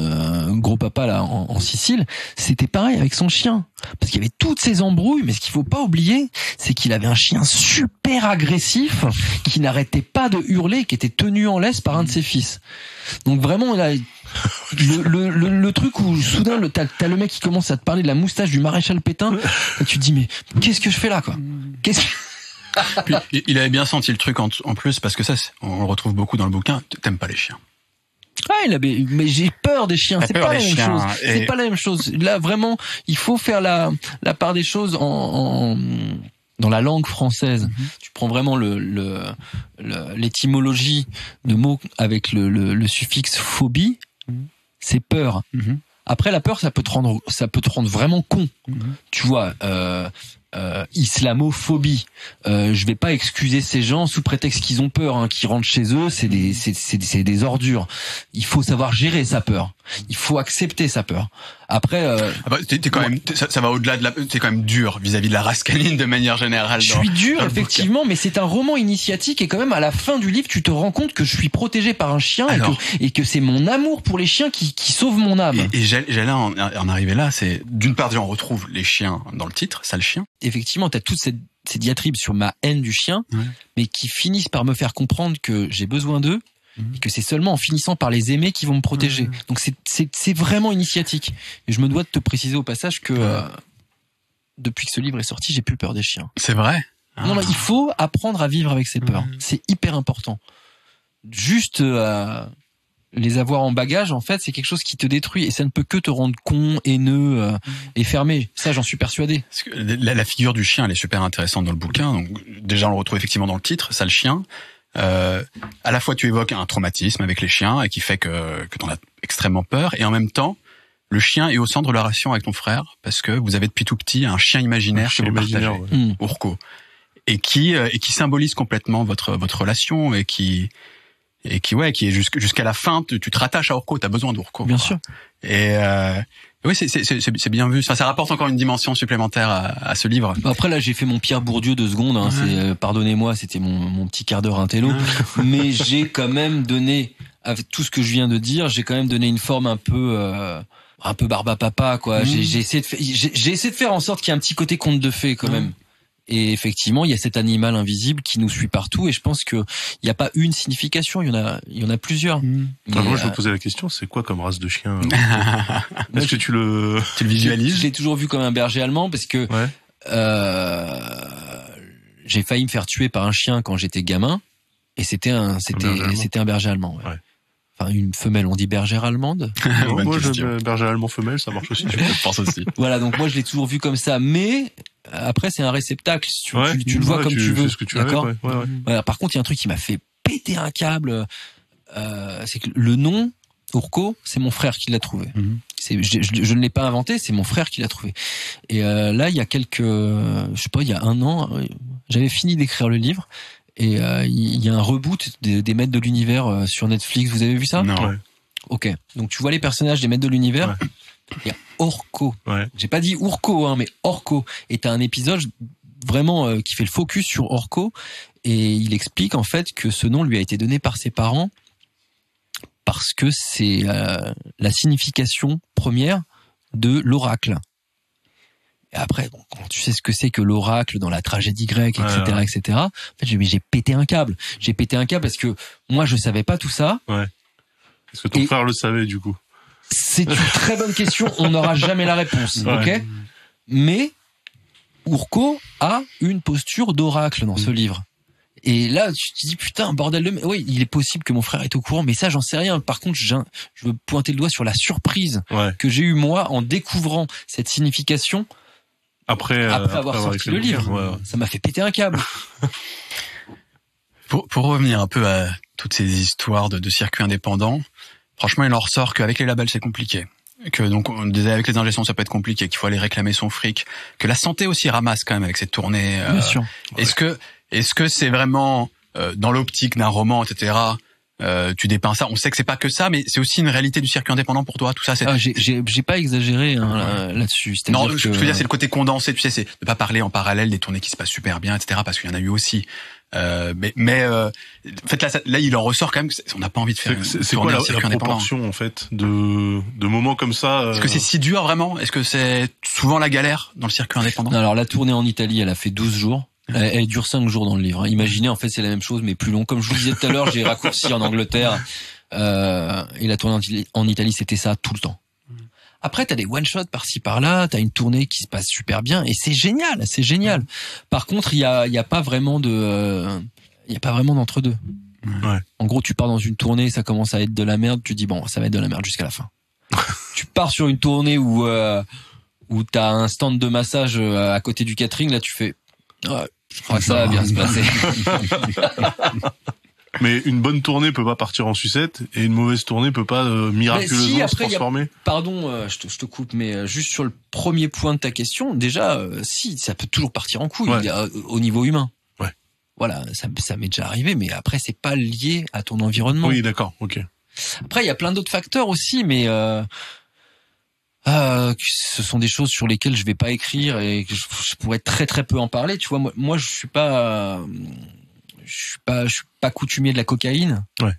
papa là en Sicile, c'était pareil avec son chien, parce qu'il y avait toutes ces embrouilles. Mais ce qu'il faut pas oublier, c'est qu'il avait un chien super agressif qui n'arrêtait pas de hurler, qui était tenu en laisse par un de ses fils. Donc vraiment, là, le truc où soudain t'as le mec qui commence à te parler de la moustache du maréchal Pétain, et tu te dis mais qu'est-ce que je fais là, quoi? Puis, il avait bien senti le truc en plus, parce que ça, on le retrouve beaucoup dans le bouquin. T'aimes pas les chiens. Ah, mais j'ai peur des chiens. C'est pas la même chose. C'est pas la même chose. Là, vraiment, il faut faire la part des choses dans la langue française. Tu prends vraiment l'étymologie de mots avec le suffixe phobie, c'est peur. Après, la peur, ça peut te rendre vraiment con. Tu vois, islamophobie. Je vais pas excuser ces gens sous prétexte qu'ils ont peur, hein, qui rentrent chez eux, c'est des ordures. Il faut savoir gérer sa peur. Il faut accepter sa peur. Après, t'es quand même, ça va au-delà de t'es quand même dur vis-à-vis de la race canine de manière générale. Je suis dur, effectivement, mais c'est un roman initiatique et quand même à la fin du livre, tu te rends compte que je suis protégé par un chien et que c'est mon amour pour les chiens qui sauve mon âme. Et j'allais en arriver là, c'est d'une part déjà on retrouve les chiens dans le titre, sale chien. Effectivement, t'as toutes ces diatribes sur ma haine du chien, mais qui finissent par me faire comprendre que j'ai besoin d'eux et que c'est seulement en finissant par les aimer qu'ils vont me protéger. Donc c'est vraiment initiatique. Et je me dois de te préciser au passage que depuis que ce livre est sorti, j'ai plus peur des chiens. C'est vrai. Non, il faut apprendre à vivre avec ses peurs. C'est hyper important. Juste les avoir en bagage, en fait, c'est quelque chose qui te détruit et ça ne peut que te rendre con, haineux et fermé. Ça, j'en suis persuadé. Parce que la figure du chien, elle est super intéressante dans le bouquin. Donc, déjà, on le retrouve effectivement dans le titre, sale chien. À la fois, tu évoques un traumatisme avec les chiens et qui fait que t'en as extrêmement peur. Et en même temps, le chien est au centre de la relation avec ton frère parce que vous avez depuis tout petit un chien imaginaire que vous partagez, Urko, et qui symbolise complètement votre relation et qui est jusqu'à la fin, tu te rattaches à Urko, t'as besoin d'Urko. Bien sûr. Et oui, c'est bien vu. Ça rapporte encore une dimension supplémentaire à ce livre. Après là, j'ai fait mon Pierre Bourdieu 2 secondes. Hein, c'est pardonnez-moi, c'était mon petit quart d'heure intello, mais j'ai quand même donné, avec tout ce que je viens de dire, j'ai quand même donné une forme un peu barba papa quoi. J'ai essayé de faire en sorte qu'il y ait un petit côté conte de fées quand même. Et effectivement, il y a cet animal invisible qui nous suit partout. Et je pense que il n'y a pas une signification, il y en a plusieurs. Moi, je me posais la question, c'est quoi comme race de chien? Est-ce que tu le visualises? Je l'ai toujours vu comme un berger allemand parce que j'ai failli me faire tuer par un chien quand j'étais gamin. Et c'était un berger allemand. Ouais. Enfin, une femelle, on dit bergère allemande. Moi, berger allemand femelle, ça marche aussi. Je pense aussi. Voilà, donc moi je l'ai toujours vu comme ça, mais après c'est un réceptacle. Tu le vois comme tu veux. Ce que tu d'accord. Ouais. Par contre, il y a un truc qui m'a fait péter un câble. C'est que le nom Urko, c'est mon frère qui l'a trouvé. Je ne l'ai pas inventé, c'est mon frère qui l'a trouvé. Et là, il y a il y a 1 an, j'avais fini d'écrire le livre. Et il y a un reboot des Maîtres de l'Univers sur Netflix. Vous avez vu ça? Non. Ok. Donc tu vois les personnages des Maîtres de l'Univers. Il y a Urko. J'ai pas dit Urko, mais Urko. Et t'as un épisode vraiment qui fait le focus sur Urko. Et il explique en fait que ce nom lui a été donné par ses parents parce que c'est la signification première de l'oracle. Et après, bon, quand tu sais ce que c'est que l'oracle dans la tragédie grecque, etc., en fait, j'ai pété un câble. J'ai pété un câble parce que moi, je savais pas tout ça. Est-ce que ton frère le savait, du coup? C'est une très bonne question. On n'aura jamais la réponse. Ok? Mais, Urko a une posture d'oracle dans ce livre. Et là, tu te dis, putain, bordel de... Oui, il est possible que mon frère est au courant, mais ça, j'en sais rien. Par contre, je veux pointer le doigt sur la surprise que j'ai eue, moi, en découvrant cette signification après avoir sorti le livre. Ça m'a fait péter un câble. Pour revenir un peu à toutes ces histoires de circuits indépendants, franchement, il en ressort qu'avec les labels, c'est compliqué. Que donc, on disait avec les injections, ça peut être compliqué, qu'il faut aller réclamer son fric. Que la santé aussi ramasse quand même avec cette tournée. Bien sûr. Est-ce que c'est vraiment dans l'optique d'un roman, etc. Tu dépeins ça. On sait que c'est pas que ça, mais c'est aussi une réalité du circuit indépendant pour toi. Tout ça, c'est. J'ai pas exagéré là-dessus. Non, je veux dire, c'est le côté condensé. Tu sais, c'est de pas parler en parallèle des tournées qui se passent super bien, etc. Parce qu'il y en a eu aussi. Mais en fait là, il en ressort quand même. On n'a pas envie de faire. C'est quoi la proportion en fait de moments comme ça? Est-ce que c'est si dur vraiment? Est-ce que c'est souvent la galère dans le circuit indépendant? Alors la tournée en Italie, elle a fait 12 jours. Elle dure 5 jours dans le livre. Imaginez, en fait, c'est la même chose, mais plus long. Comme je vous disais tout à l'heure, j'ai raccourci en Angleterre. Et la tournée en Italie, c'était ça tout le temps. Après, t'as des one-shots par-ci par-là, t'as une tournée qui se passe super bien, et c'est génial, c'est génial. Par contre, il y a pas vraiment d'entre-deux. En gros, tu pars dans une tournée, ça commence à être de la merde, tu dis bon, ça va être de la merde jusqu'à la fin. Tu pars sur une tournée où t'as un stand de massage à côté du catering, là tu fais je crois que ça va bien se passer. Mais une bonne tournée peut pas partir en sucette et une mauvaise tournée peut pas miraculeusement se transformer. Pardon, je te coupe, mais juste sur le premier point de ta question, déjà, si, ça peut toujours partir en couille au niveau humain. Voilà, ça m'est déjà arrivé, mais après c'est pas lié à ton environnement. Oui, d'accord, ok. Après il y a plein d'autres facteurs aussi, mais Ce sont des choses sur lesquelles je vais pas écrire et que je pourrais très très peu en parler. Tu vois, moi je suis pas coutumier de la cocaïne. Ouais.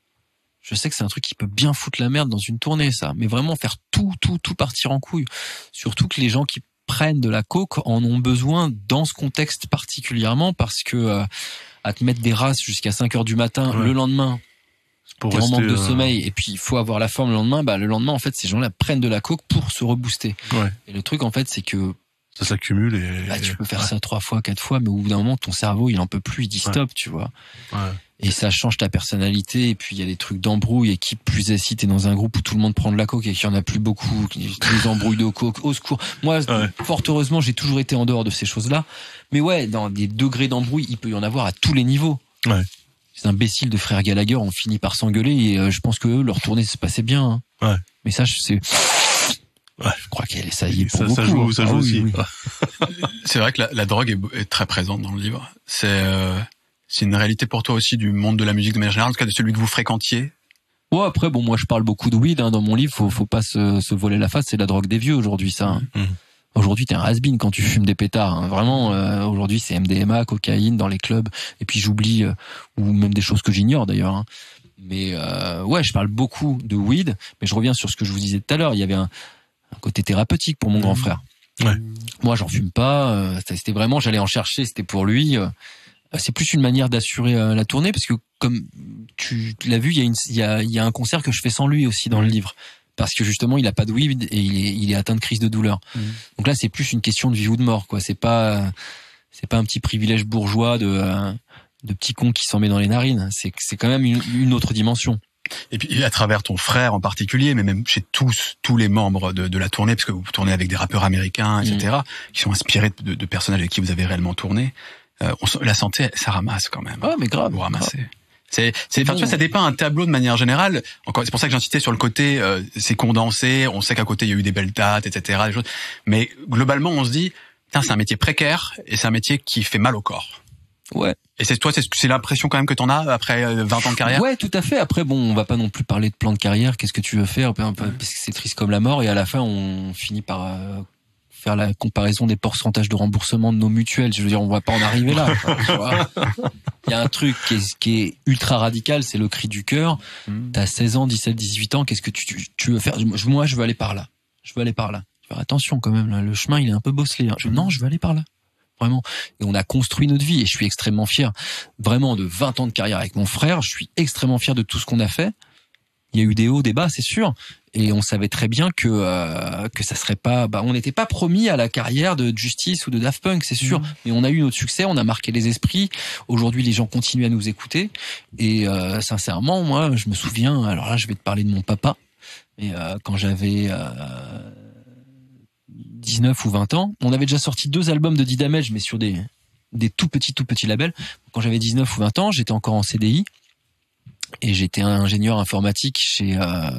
Je sais que c'est un truc qui peut bien foutre la merde dans une tournée, ça. Mais vraiment faire tout partir en couille. Surtout que les gens qui prennent de la coke en ont besoin dans ce contexte particulièrement parce que à te mettre des races jusqu'à 5h du matin le lendemain. T'es en manque de sommeil et puis il faut avoir la forme le lendemain. Le lendemain, en fait, ces gens-là prennent de la coke pour se rebooster. Ouais. Et le truc, en fait, c'est que ça s'accumule et tu peux faire ça 3 fois, 4 fois, mais au bout d'un moment, ton cerveau, il en peut plus, il dit stop, tu vois. Ouais. Et ça change ta personnalité. Et puis il y a des trucs d'embrouille. Et qui plus est, si t'es dans un groupe où tout le monde prend de la coke et qu'il y en a plus beaucoup, des embrouilles de coke, au secours. Moi, fort heureusement, j'ai toujours été en dehors de ces choses-là. Mais ouais, dans des degrés d'embrouille, il peut y en avoir à tous les niveaux. Ouais. Ces imbéciles de frères Gallagher ont fini par s'engueuler et je pense que eux, leur tournée se passait bien. Hein. Ouais. Mais ça, je crois qu'elle ça y est pour ça beaucoup. Ça joue aussi. Oui. C'est vrai que la drogue est très présente dans le livre. C'est une réalité pour toi aussi du monde de la musique de manière générale, en tout cas de celui que vous fréquentiez. Ouais, après bon, moi je parle beaucoup de weed dans mon livre. Faut pas se voler la face. C'est la drogue des vieux aujourd'hui, ça. Hein. Aujourd'hui, t'es un has-been quand tu fumes des pétards. Hein. Vraiment, aujourd'hui, c'est MDMA, cocaïne dans les clubs. Et puis j'oublie, ou même des choses que j'ignore d'ailleurs. Hein. Mais ouais, je parle beaucoup de weed. Mais je reviens sur ce que je vous disais tout à l'heure. Il y avait un côté thérapeutique pour mon grand frère. Ouais. Moi, j'en fume pas. C'était vraiment, j'allais en chercher. C'était pour lui. C'est plus une manière d'assurer la tournée parce que comme tu l'as vu, il y a un concert que je fais sans lui aussi dans le livre. Parce que justement, il a pas de weed et il est atteint de crise de douleur. Donc là, c'est plus une question de vie ou de mort, quoi. C'est pas un petit privilège bourgeois de petits cons qui s'en met dans les narines. C'est quand même une autre dimension. Et puis à travers ton frère en particulier, mais même chez tous les membres de la tournée, parce que vous tournez avec des rappeurs américains, etc., qui sont inspirés de personnages avec qui vous avez réellement tourné. La santé, ça ramasse quand même. Ah, mais grave. Vous ramassez. Tu vois, ça dépeint un tableau de manière générale. Encore, c'est pour ça que j'insistais sur le côté, c'est condensé. On sait qu'à côté il y a eu des belles dates, etc. Des choses. Mais globalement, on se dit, putain, c'est un métier précaire et c'est un métier qui fait mal au corps. Ouais. Et c'est l'impression quand même que t'en as après 20 ans de carrière. Ouais, tout à fait. Après, bon, on va pas non plus parler de plan de carrière. Qu'est-ce que tu veux faire? Parce que c'est triste comme la mort. Et à la fin, on finit par faire la comparaison des pourcentages de remboursement de nos mutuelles. Je veux dire, on va pas en arriver là. Tu vois. Il y a un truc qui est ultra radical, c'est le cri du cœur. T'as 16 ans, 17, 18 ans, qu'est-ce que tu veux faire? Moi, je veux aller par là. Je veux aller par là. Faire attention quand même, là, le chemin, il est un peu bosselé. Hein. Non, je veux aller par là. Vraiment. Et on a construit notre vie et je suis extrêmement fier. Vraiment, de 20 ans de carrière avec mon frère, je suis extrêmement fier de tout ce qu'on a fait. Il y a eu des hauts, des bas, c'est sûr. Et on savait très bien que ça serait pas, on n'était pas promis à la carrière de Justice ou de Daft Punk, c'est sûr. Mais on a eu notre succès, on a marqué les esprits. Aujourd'hui, les gens continuent à nous écouter. Et sincèrement, moi, je me souviens. Alors là, je vais te parler de mon papa. Mais quand j'avais 19 ou 20 ans, on avait déjà sorti 2 albums de D-Damage, mais sur des tout petits labels. Quand j'avais 19 ou 20 ans, j'étais encore en CDI. Et j'étais ingénieur informatique chez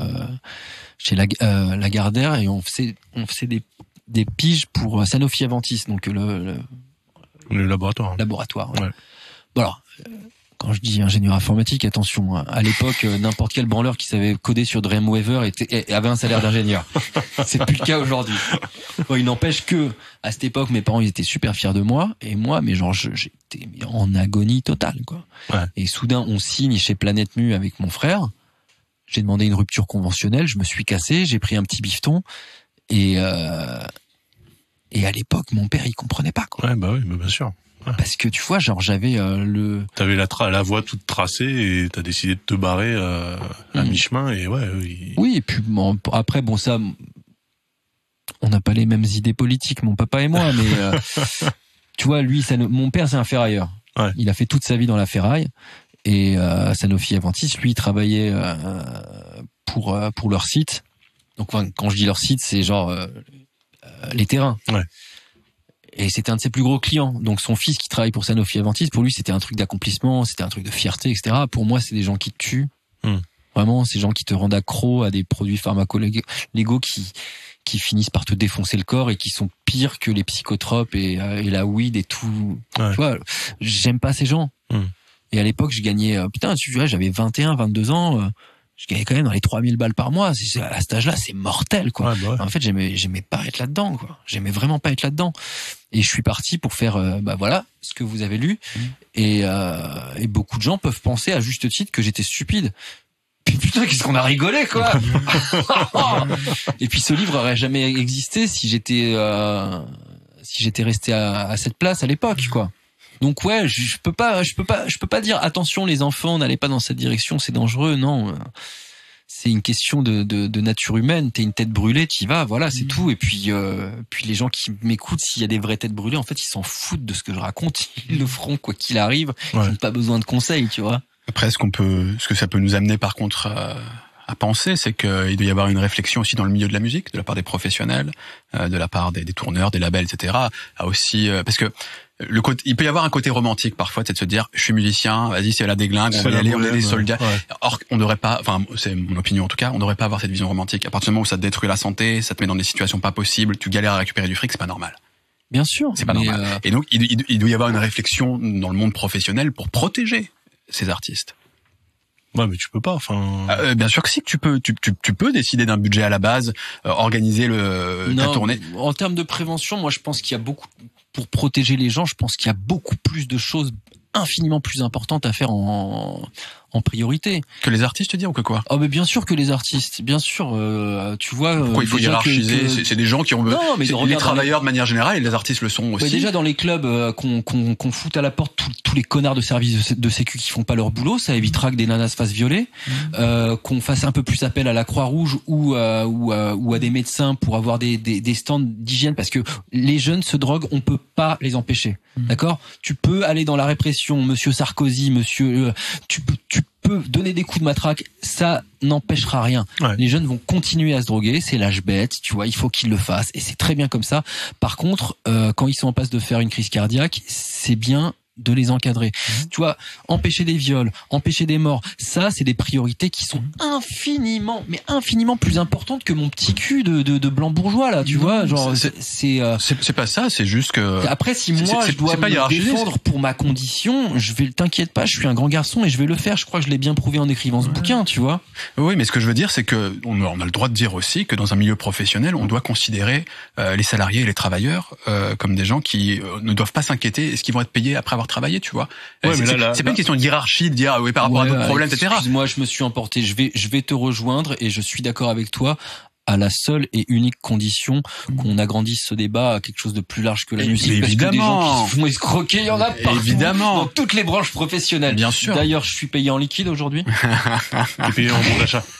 Lagardère et on faisait des piges pour Sanofi Aventis, donc le laboratoire. Ouais. Bon alors, quand je dis ingénieur informatique, attention, à l'époque, n'importe quel branleur qui savait coder sur Dreamweaver avait un salaire d'ingénieur. C'est plus le cas aujourd'hui. Bon, il n'empêche que, à cette époque, mes parents, ils étaient super fiers de moi, et moi, mais genre, j'étais en agonie totale, quoi. Ouais. Et soudain, on signe chez Planète Mu avec mon frère. J'ai demandé une rupture conventionnelle, je me suis cassé, j'ai pris un petit bifton, et à l'époque, mon père, il comprenait pas, quoi. Ouais, bah oui, bien sûr. Ouais. Parce que tu vois, genre j'avais T'avais la voie toute tracée et t'as décidé de te barrer à mi-chemin et ouais. Oui, et puis bon, après bon ça, on n'a pas les mêmes idées politiques, mon papa et moi, mais tu vois, lui, mon père c'est un ferrailleur. Ouais. Il a fait toute sa vie dans la ferraille et Sanofi Aventis, lui, il travaillait pour leur site. Donc quand je dis leur site, c'est genre les terrains. Ouais. Et c'était un de ses plus gros clients. Donc son fils qui travaille pour Sanofi Aventis, pour lui c'était un truc d'accomplissement, c'était un truc de fierté, etc. Pour moi c'est des gens qui te tuent. Vraiment, ces gens qui te rendent accro à des produits pharmacolégaux qui finissent par te défoncer le corps et qui sont pires que les psychotropes et la weed et tout. Ouais. Tu vois, j'aime pas ces gens. Et à l'époque je gagnais, tu vois, j'avais 21, 22 ans, je gagnais quand même dans les 3000 balles par mois. À cet âge-là, c'est mortel, quoi. Ouais. En fait, j'aimais pas être là-dedans, quoi. J'aimais vraiment pas être là-dedans. Et je suis parti pour faire, voilà, ce que vous avez lu. Et beaucoup de gens peuvent penser à juste titre que j'étais stupide. Puis putain, qu'est-ce qu'on a rigolé, quoi. Et puis ce livre aurait jamais existé si j'étais resté à cette place à l'époque, quoi. Donc ouais, je peux pas dire attention les enfants, n'allez pas dans cette direction, c'est dangereux. Non, c'est une question de nature humaine. T'es une tête brûlée, t'y vas, voilà, c'est tout. Et puis les gens qui m'écoutent, s'il y a des vraies têtes brûlées, en fait, ils s'en foutent de ce que je raconte. Ils le feront quoi qu'il arrive. Ils n'ont pas besoin de conseils, tu vois. Après, ce que ça peut nous amener par contre à penser, c'est qu'il doit y avoir une réflexion aussi dans le milieu de la musique, de la part des professionnels, de la part des tourneurs, des labels, etc. À aussi, parce que il peut y avoir un côté romantique parfois, c'est de se dire, je suis musicien, vas-y, c'est la déglingue, on va y aller, on est des soldats. Ouais. Or, on devrait pas, enfin, c'est mon opinion en tout cas, on devrait pas avoir cette vision romantique. À partir du moment où ça te détruit la santé, ça te met dans des situations pas possibles, tu galères à récupérer du fric, c'est pas normal. Bien sûr. C'est pas normal. Et donc, il doit y avoir une réflexion dans le monde professionnel pour protéger ces artistes. Ouais, mais tu peux pas, enfin. Bien sûr que si, tu peux décider d'un budget à la base, organiser ta tournée. En termes de prévention, moi, je pense qu'il y a pour protéger les gens, je pense qu'il y a beaucoup plus de choses infiniment plus importantes à faire en priorité. Que les artistes, tu dis, ou que quoi? Ah, mais bien sûr que les artistes, bien sûr, tu vois. Pourquoi il faut hiérarchiser? C'est des gens qui ont besoin. Non, mais les travailleurs de manière générale, et les artistes le sont aussi. Mais déjà dans les clubs qu'on foute à la porte tous les connards de service de sécu qui font pas leur boulot, ça évitera que des nanas se fassent violer. Qu'on fasse un peu plus appel à la Croix-Rouge ou à des médecins pour avoir des stands d'hygiène, parce que les jeunes se droguent, on peut pas les empêcher. D'accord? Tu peux aller dans la répression, monsieur Sarkozy, tu peux donner des coups de matraque, ça n'empêchera rien. Ouais. Les jeunes vont continuer à se droguer, c'est l'âge bête, tu vois, il faut qu'ils le fassent, et c'est très bien comme ça. Par contre, quand ils sont en passe de faire une crise cardiaque, c'est bien de les encadrer. Tu vois, empêcher des viols, empêcher des morts, ça, c'est des priorités qui sont infiniment plus importantes que mon petit cul de blanc bourgeois, là, tu vois, genre, c'est pas ça, c'est juste que... Après, si moi, je dois me défendre pour ma condition, t'inquiète pas, je suis un grand garçon et je vais le faire. Je crois que je l'ai bien prouvé en écrivant ce bouquin, tu vois. Oui, mais ce que je veux dire, c'est que on a le droit de dire aussi que dans un milieu professionnel, on doit considérer les salariés et les travailleurs comme des gens qui ne doivent pas s'inquiéter est-ce qu'ils vont être payés après avoir travaillé, tu vois. Ouais, c'est pas une question de hiérarchie, de dire oui par rapport à d'autres problèmes, etc. Moi, je me suis emporté. Je vais te rejoindre et je suis d'accord avec toi, à la seule et unique condition qu'on agrandisse ce débat à quelque chose de plus large que la musique. Évidemment. Parce que des gens qui se font escroquer, il y en a partout. Évidemment. Dans toutes les branches professionnelles. Bien sûr. D'ailleurs, je suis payé en liquide aujourd'hui. T'es payé en bon d'achat.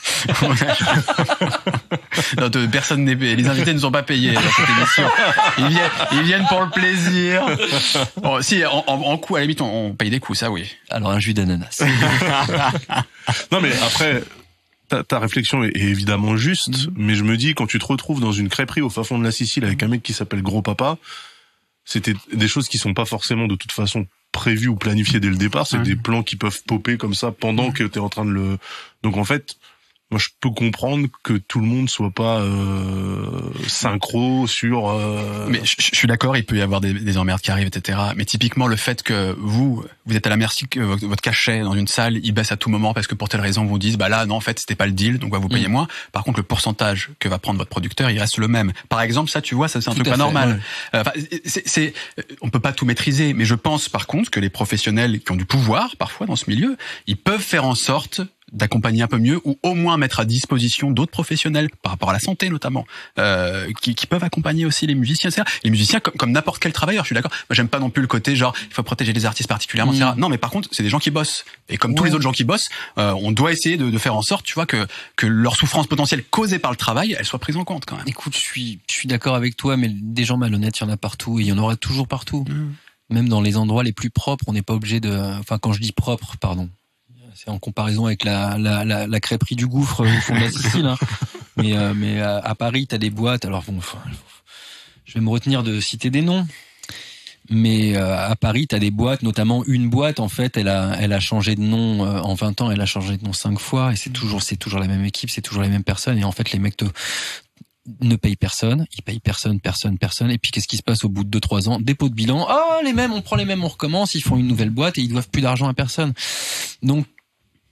Non, personne n'est payé. Les invités ne sont pas payés dans cette émission. Ils viennent pour le plaisir. Bon, si, en coût, à la limite, on paye des coûts, ça oui. Alors, un jus d'ananas. Non, mais après, ta réflexion est évidemment juste, mais je me dis, quand tu te retrouves dans une crêperie au fin fond de la Sicile avec un mec qui s'appelle Gros Papa, c'était des choses qui sont pas forcément de toute façon prévues ou planifiées dès le départ, c'est des plans qui peuvent popper comme ça pendant que t'es en train de le... Donc en fait, moi je peux comprendre que tout le monde soit pas synchro sur... Mais je suis d'accord, il peut y avoir des emmerdes qui arrivent, etc. Mais typiquement le fait que vous êtes à la merci que votre cachet dans une salle, il baisse à tout moment parce que pour telle raison vous disent bah là non en fait c'était pas le deal donc on va vous payer moins. Par contre le pourcentage que va prendre votre producteur il reste le même. Par exemple ça tu vois ça c'est un truc pas normal. Ouais. On peut pas tout maîtriser, mais je pense par contre que les professionnels qui ont du pouvoir parfois dans ce milieu, ils peuvent faire en sorte d'accompagner un peu mieux ou au moins mettre à disposition d'autres professionnels par rapport à la santé notamment qui peuvent accompagner aussi les musiciens, etc. Les musiciens comme n'importe quel travailleur, je suis d'accord. Moi j'aime pas non plus le côté genre il faut protéger les artistes particulièrement, etc. Non mais par contre c'est des gens qui bossent et comme tous les autres gens qui bossent, on doit essayer de faire en sorte tu vois que leur souffrance potentielle causée par le travail elle soit prise en compte quand même. Écoute, je suis d'accord avec toi, mais des gens malhonnêtes il y en a partout et il y en aura toujours partout. Même dans les endroits les plus propres, on n'est pas obligé de... Enfin quand je dis propre, pardon, c'est en comparaison avec la crêperie du Gouffre au fond de la Sicile, hein. Mais à Paris, t'as des boîtes. Alors bon, je vais me retenir de citer des noms. Mais à Paris, t'as des boîtes, notamment une boîte. En fait, elle a changé de nom en 20 ans. Elle a changé de nom 5 fois, et c'est toujours la même équipe, c'est toujours les mêmes personnes. Et en fait, les mecs ne payent personne, ils payent personne. Et puis qu'est-ce qui se passe au bout de 2-3 ans? Dépôt de bilan. Ah, les mêmes, on prend les mêmes, on recommence. Ils font une nouvelle boîte et ils doivent plus d'argent à personne. Donc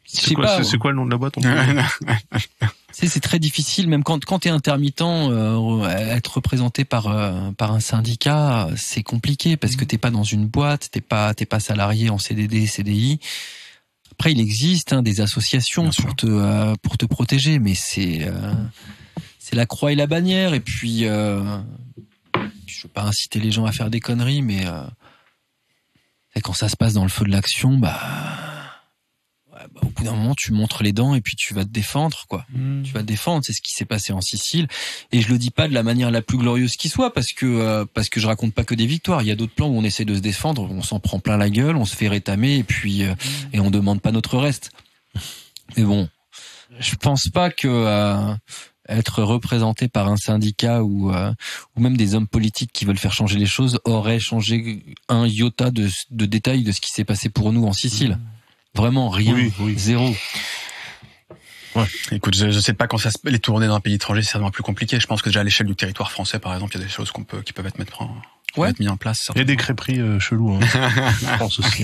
C'est quoi le nom de la boîte? C'est très difficile, même quand t'es intermittent, être représenté par un syndicat, c'est compliqué parce que t'es pas dans une boîte, t'es pas salarié en CDD, CDI. Après, il existe des associations pour te protéger, mais c'est la croix et la bannière. Et puis, je veux pas inciter les gens à faire des conneries, mais quand ça se passe dans le feu de l'action, au bout d'un moment, tu montres les dents et puis tu vas te défendre, quoi. Tu vas te défendre. C'est ce qui s'est passé en Sicile. Et je le dis pas de la manière la plus glorieuse qui soit, parce que je raconte pas que des victoires. Il y a d'autres plans où on essaie de se défendre, on s'en prend plein la gueule, on se fait rétamer et puis et on demande pas notre reste. Mais bon, je pense pas que être représenté par un syndicat ou même des hommes politiques qui veulent faire changer les choses aurait changé un iota de détail de ce qui s'est passé pour nous en Sicile. Vraiment rien, zéro. Ouais. Écoute, je sais pas quand les tournées dans un pays étranger, c'est vraiment plus compliqué. Je pense que déjà à l'échelle du territoire français, par exemple, il y a des choses qui peuvent être mis en place. Il y a des crêperies chelous, je pense aussi.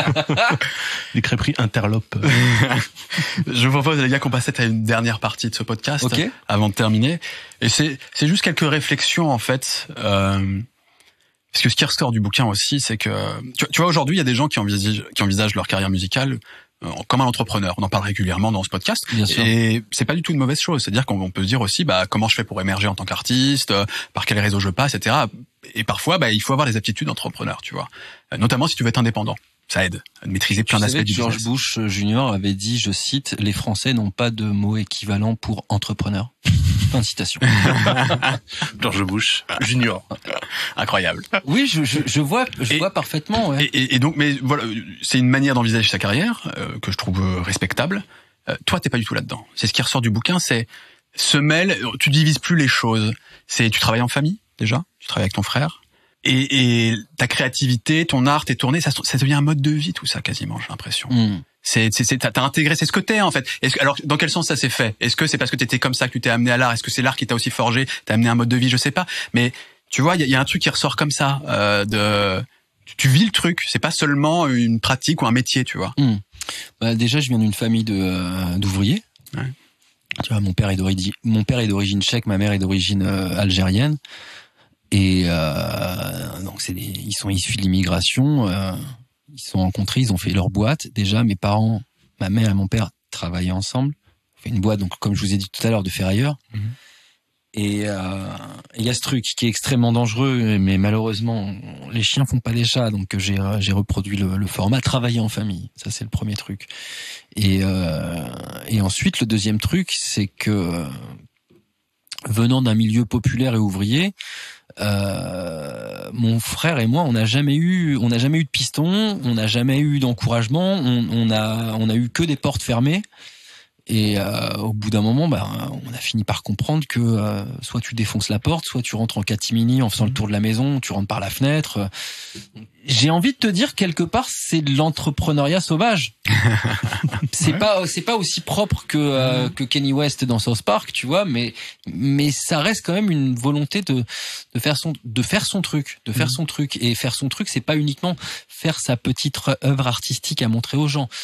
Des crêperies interlopes. Je vous propose, les gars, qu'on passe à une dernière partie de ce podcast, avant de terminer. Et c'est juste quelques réflexions, en fait. Parce que ce qui ressort du bouquin aussi, c'est que tu vois, aujourd'hui, il y a des gens qui envisagent leur carrière musicale comme un entrepreneur. On en parle régulièrement dans ce podcast. Bien sûr. Et c'est pas du tout une mauvaise chose. C'est-à-dire qu'on peut se dire aussi, comment je fais pour émerger en tant qu'artiste, par quel réseau je passe, etc. Et parfois, il faut avoir des aptitudes d'entrepreneur, tu vois. Notamment si tu veux être indépendant. Ça aide à maîtriser plein d'aspects du business. George Bush Jr. avait dit, je cite, les Français n'ont pas de mot équivalent pour entrepreneur. Fin de citation. George Bush Jr. Incroyable. Oui, je vois parfaitement. Ouais. Et donc, mais voilà, c'est une manière d'envisager sa carrière que je trouve respectable. Toi, t'es pas du tout là-dedans. C'est ce qui ressort du bouquin, c'est tu divises plus les choses. Tu travailles en famille déjà, tu travailles avec ton frère. Et ta créativité, ton art, tes tournées, ça devient un mode de vie, tout ça, quasiment, j'ai l'impression. T'as intégré, c'est ce que t'es, en fait. Alors, dans quel sens ça s'est fait? Est-ce que c'est parce que t'étais comme ça que tu t'es amené à l'art? Est-ce que c'est l'art qui t'a aussi forgé? T'as amené un mode de vie, je sais pas. Mais, tu vois, il y a un truc qui ressort comme ça, tu vis le truc. C'est pas seulement une pratique ou un métier, tu vois. Déjà, je viens d'une famille d'ouvriers. Ouais. Tu vois, mon père est d'origine tchèque, ma mère est d'origine algérienne. Et donc ils sont issus de l'immigration, ils se sont rencontrés, ils ont fait leur boîte. Déjà, mes parents, ma mère et mon père travaillaient ensemble. On fait une boîte, donc comme je vous ai dit tout à l'heure, de ferrailleurs. Et il y a ce truc qui est extrêmement dangereux, mais malheureusement, les chiens font pas des chats, donc j'ai reproduit le format travailler en famille. Ça, c'est le premier truc. Et ensuite, le deuxième truc, c'est que venant d'un milieu populaire et ouvrier, mon frère et moi, on n'a jamais eu de piston, on n'a jamais eu d'encouragement, on a eu que des portes fermées. Et au bout d'un moment, on a fini par comprendre que soit tu défonces la porte, soit tu rentres en catimini en faisant le tour de la maison, tu rentres par la fenêtre. J'ai envie de te dire, quelque part, c'est de l'entrepreneuriat sauvage. C'est pas aussi propre que Kanye West dans South Park, tu vois, mais ça reste quand même une volonté de faire son truc. Et faire son truc, c'est pas uniquement faire sa petite œuvre artistique à montrer aux gens.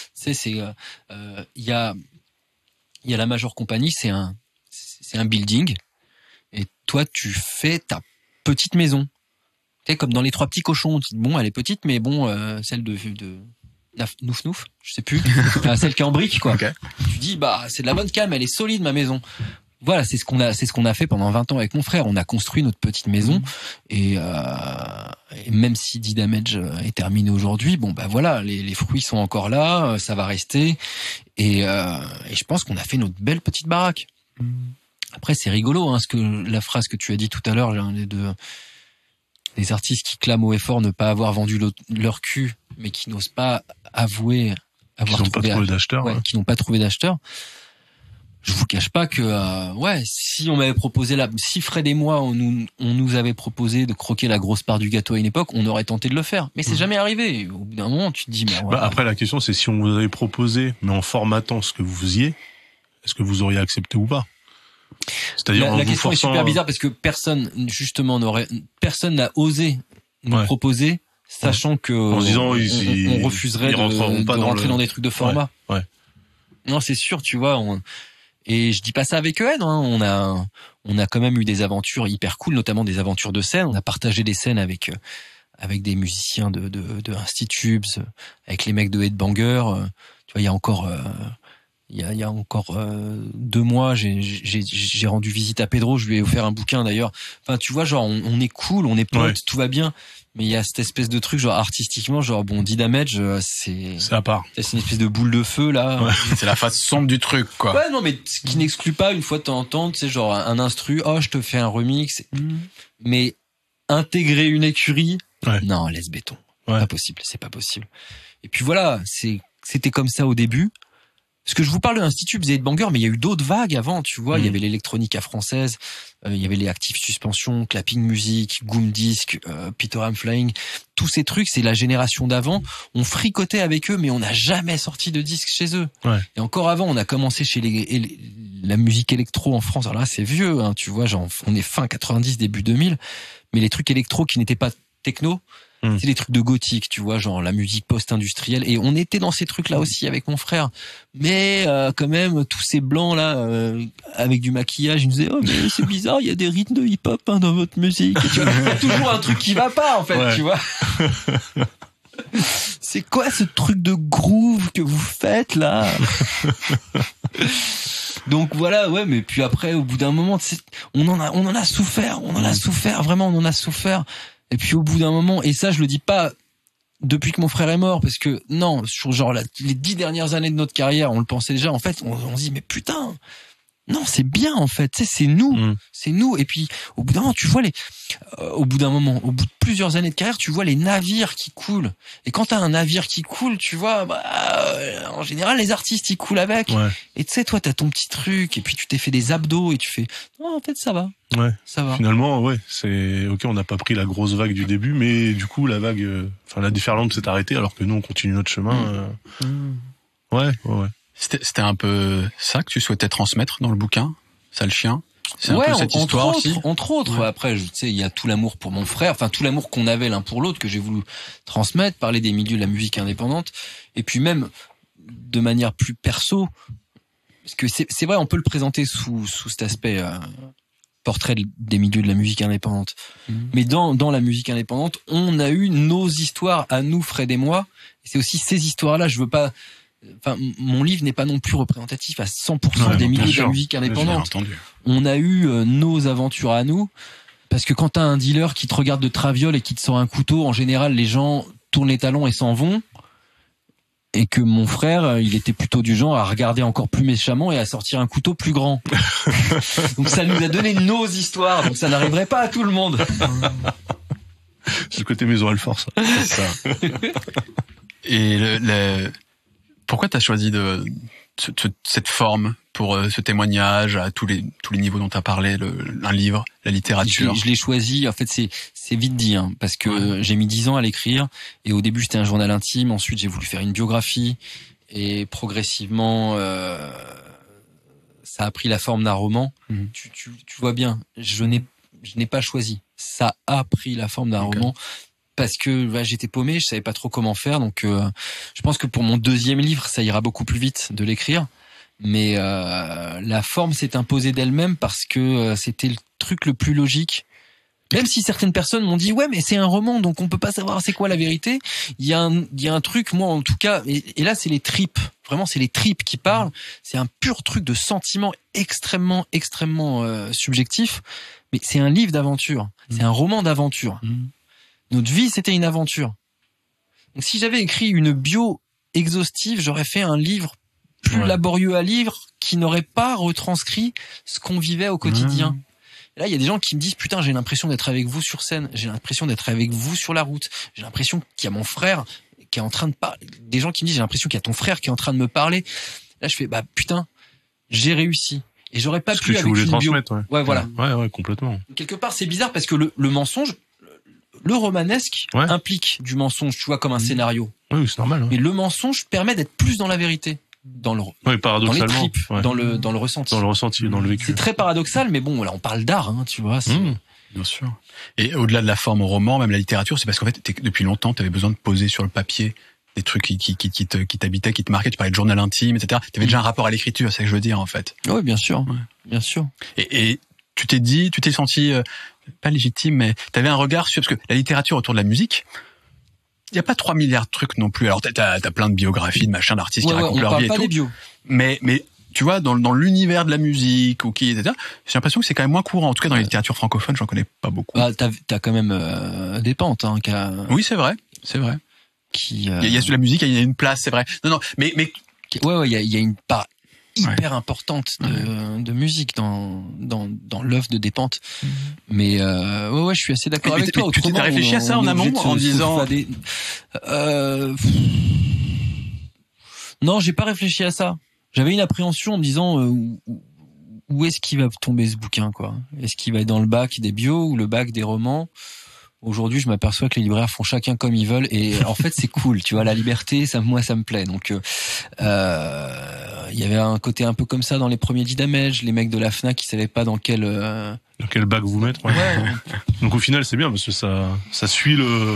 Il y a la majeure compagnie, c'est un building, et toi tu fais ta petite maison. Tu sais, comme dans Les Trois Petits Cochons. Bon, elle est petite, mais bon, celle de Nouf Nouf, je sais plus, celle qui est en brique, quoi. Okay. Tu dis, c'est de la bonne calme, elle est solide, ma maison. Voilà, c'est ce qu'on a fait pendant 20 ans avec mon frère. On a construit notre petite maison, et même si D-Damage est terminé aujourd'hui, voilà, les fruits sont encore là, ça va rester, et je pense qu'on a fait notre belle petite baraque. Après, c'est rigolo, la phrase que tu as dit tout à l'heure, des artistes qui clament haut et fort ne pas avoir vendu leur cul, mais qui n'osent pas avouer avoir trouvé d'acheteurs. Ouais, qui n'ont pas trouvé d'acheteurs. Je vous cache pas que si on m'avait proposé si Fred et moi on nous avait proposé de croquer la grosse part du gâteau à une époque, on aurait tenté de le faire, mais c'est jamais arrivé. Au bout d'un moment, tu te dis après, la question, c'est si on vous avait proposé, mais en formatant ce que vous faisiez, est-ce que vous auriez accepté ou pas? C'est-à-dire la question est super bizarre parce que personne n'a osé nous proposer, sachant que en se disant on refuserait de rentrer dans des trucs de format. Ouais. Non, c'est sûr, tu vois. Et je dis pas ça avec haine. Hein. On a quand même eu des aventures hyper cool, notamment des aventures de scène. On a partagé des scènes avec des musiciens de Institubes, avec les mecs de Headbanger. Tu vois, il y a encore 2 mois, j'ai rendu visite à Pedro. Je lui ai offert un bouquin d'ailleurs. Enfin, tu vois, genre on est cool, on est potes, tout va bien. Mais il y a cette espèce de truc, genre artistiquement, genre bon, D-Damage, c'est à part. C'est une espèce de boule de feu là. Ouais, c'est la face sombre du truc, quoi. Ouais, non, mais ce qui n'exclut pas une fois de temps en temps, tu sais, genre un instru, je te fais un remix. Mais intégrer une écurie, non, laisse béton. Pas possible, c'est pas possible. Et puis voilà, c'était comme ça au début. Parce que je vous parle de Institubes et Headbanger, mais il y a eu d'autres vagues avant, tu vois. Il y avait l'électronica française, il y avait les Active Suspension, Clapping Music, Goom Disc, Peter I'm Flying. Tous ces trucs, c'est la génération d'avant. On fricotait avec eux, mais on n'a jamais sorti de disque chez eux. Ouais. Et encore avant, on a commencé chez la musique électro en France. Alors là, c'est vieux, hein, tu vois, genre, on est fin 90, début 2000. Mais les trucs électro qui n'étaient pas techno, c'est des trucs de gothique, tu vois, genre la musique post-industrielle. Et on était dans ces trucs-là aussi avec mon frère. Mais quand même, tous ces blancs-là, avec du maquillage, ils nous disaient « Oh, mais c'est bizarre, il y a des rythmes de hip-hop dans votre musique. » Et tu vois, il y a toujours un truc qui va pas, en fait, tu vois. C'est quoi ce truc de groove que vous faites, là? Donc voilà, mais puis après, au bout d'un moment, on en a souffert, vraiment, on en a souffert. Et puis au bout d'un moment, et ça je le dis pas depuis que mon frère est mort, parce que non, sur genre les 10 dernières années de notre carrière, on le pensait déjà, en fait, on se dit mais putain, non, c'est bien en fait, tu sais, c'est nous. Et puis au bout d'un moment, tu vois au bout de plusieurs années de carrière, tu vois les navires qui coulent. Et quand t'as un navire qui coule, tu vois, en général les artistes ils coulent avec. Ouais. Et tu sais, toi t'as ton petit truc, et puis tu t'es fait des abdos et tu fais, non, en fait ça va. Ouais. Ça va. Finalement, c'est ok. On n'a pas pris la grosse vague du début, mais du coup, la vague, la déferlante s'est arrêtée, alors que nous, on continue notre chemin. Ouais. C'était un peu ça que tu souhaitais transmettre dans le bouquin, Sale Chien. C'est un peu cette histoire aussi. Entre autres. Ouais. Après, tu sais, il y a tout l'amour pour mon frère, enfin tout l'amour qu'on avait l'un pour l'autre que j'ai voulu transmettre, parler des milieux de la musique indépendante, et puis même de manière plus perso, parce que c'est vrai, on peut le présenter sous cet aspect. Portrait des milieux de la musique indépendante. Mais dans la musique indépendante, on a eu nos histoires à nous, Fred et moi. Et c'est aussi ces histoires-là, je veux pas... Enfin, mon livre n'est pas non plus représentatif à 100% des milieux de la musique indépendante. On a eu nos aventures à nous. Parce que quand t'as un dealer qui te regarde de traviole et qui te sort un couteau, en général, les gens tournent les talons et s'en vont. Et que mon frère, il était plutôt du genre à regarder encore plus méchamment et à sortir un couteau plus grand. Donc ça nous a donné nos histoires, donc ça n'arriverait pas à tout le monde. C'est le côté maison Alfort, ça. C'est ça. Et pourquoi t'as choisi cette forme pour ce témoignage à tous les niveaux dont t'as parlé, un livre, la littérature? Je l'ai choisi, en fait c'est vite dit, hein, parce que j'ai mis 10 ans à l'écrire, et au début c'était un journal intime, ensuite j'ai voulu faire une biographie, et progressivement ça a pris la forme d'un roman. Tu vois bien, je n'ai pas choisi, ça a pris la forme d'un roman. Parce que j'étais paumé, je savais pas trop comment faire, donc je pense que pour mon 2e livre, ça ira beaucoup plus vite de l'écrire. Mais la forme s'est imposée d'elle-même parce que c'était le truc le plus logique. Même si certaines personnes m'ont dit ouais, mais c'est un roman, donc on peut pas savoir c'est quoi la vérité. Il y a un truc, moi en tout cas, et là c'est les tripes. Vraiment, c'est les tripes qui parlent. C'est un pur truc de sentiment extrêmement subjectif. Mais c'est un livre d'aventure. C'est un roman d'aventure. Notre vie, c'était une aventure. Donc, si j'avais écrit une bio exhaustive, j'aurais fait un livre plus laborieux à lire qui n'aurait pas retranscrit ce qu'on vivait au quotidien. Et là, il y a des gens qui me disent, putain, j'ai l'impression d'être avec vous sur scène. J'ai l'impression d'être avec vous sur la route. J'ai l'impression qu'il y a mon frère qui est en train de parler. Des gens qui me disent, j'ai l'impression qu'il y a ton frère qui est en train de me parler. Là, je fais, putain, j'ai réussi. Et j'aurais pas pu avec une bio. Ouais, voilà. Ouais, complètement. Quelque part, c'est bizarre parce que le mensonge, le romanesque implique du mensonge, tu vois, comme un scénario. Oui, c'est normal. Mais le mensonge permet d'être plus dans la vérité, dans paradoxalement, dans les tripes, dans le ressenti. Dans le ressenti, dans le vécu. C'est très paradoxal, mais bon, là, on parle d'art, hein, tu vois. Bien sûr. Et au-delà de la forme au roman, même la littérature, c'est parce qu'en fait, depuis longtemps, tu avais besoin de poser sur le papier des trucs qui t'habitaient, qui te marquaient. Tu parlais de journal intime, etc. T'avais déjà un rapport à l'écriture, c'est ce que je veux dire en fait. Oui, bien sûr, bien sûr. Et tu t'es senti pas légitime, mais t'avais un regard sur, parce que la littérature autour de la musique, il y a pas 3 milliards de trucs non plus. Alors t'as plein de biographies, de machins, d'artistes qui racontent leur vie et tout. On parle pas des bios. Mais tu vois, dans l'univers de la musique ou etc. J'ai l'impression que c'est quand même moins courant. En tout cas, dans les littératures francophones, j'en connais pas beaucoup. T'as quand même des pentes, hein. Oui, c'est vrai. Il y a la musique, il y a une place, c'est vrai. Non, mais ouais, il y a une part hyper importante de musique dans l'œuvre de Despentes. Mais je suis assez d'accord avec toi. Tu t'es réfléchi à ça en amont en disant Non, j'ai pas réfléchi à ça. J'avais une appréhension en me disant où est-ce qu'il va tomber ce bouquin, quoi. Est-ce qu'il va être dans le bac des bios ou le bac des romans? Aujourd'hui, je m'aperçois que les libraires font chacun comme ils veulent et en fait, c'est cool, tu vois, la liberté, moi, ça me plaît. Donc, il y avait un côté un peu comme ça dans les premiers Didamage, les mecs de la Fnac qui savaient pas dans quel bac vous mettre. Ouais. Donc au final, c'est bien parce que ça suit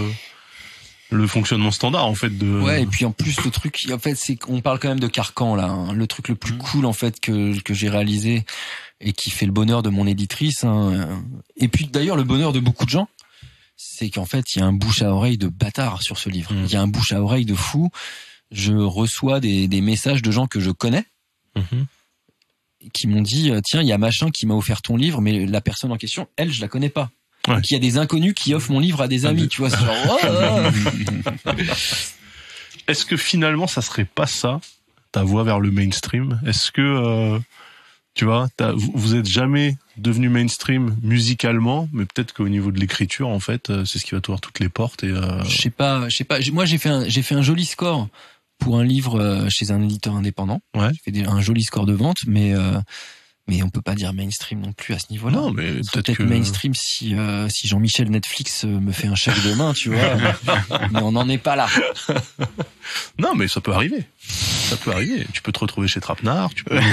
le fonctionnement standard en fait de. Ouais, et puis en plus le truc, en fait, c'est qu'on parle quand même de carcan là. Hein. Le truc le plus cool en fait que j'ai réalisé et qui fait le bonheur de mon éditrice, hein. Et puis d'ailleurs le bonheur de beaucoup de gens. C'est qu'en fait, il y a un bouche à oreille de bâtard sur ce livre. Il y a un bouche à oreille de fou. Je reçois des messages de gens que je connais qui m'ont dit tiens, il y a machin qui m'a offert ton livre, mais la personne en question, elle, je la connais pas. Ouais. Donc il y a des inconnus qui offrent mon livre à des amis, tu vois, c'est genre Est-ce que finalement ça serait pas ça ta voie vers le mainstream? Est-ce que tu vois, vous êtes jamais devenu mainstream musicalement, mais peut-être qu'au niveau de l'écriture, en fait, c'est ce qui va t'ouvrir toutes les portes. Et je sais pas. Moi, j'ai fait un joli score pour un livre chez un éditeur indépendant. Ouais. J'ai fait un joli score de vente, mais on peut pas dire mainstream non plus à ce niveau-là. Non, mais peut-être mainstream si Jean-Michel Netflix me fait un chèque demain, tu vois. Mais on n'en est pas là. Non, mais ça peut arriver. Ça peut arriver. Tu peux te retrouver chez Trapenard. Tu peux.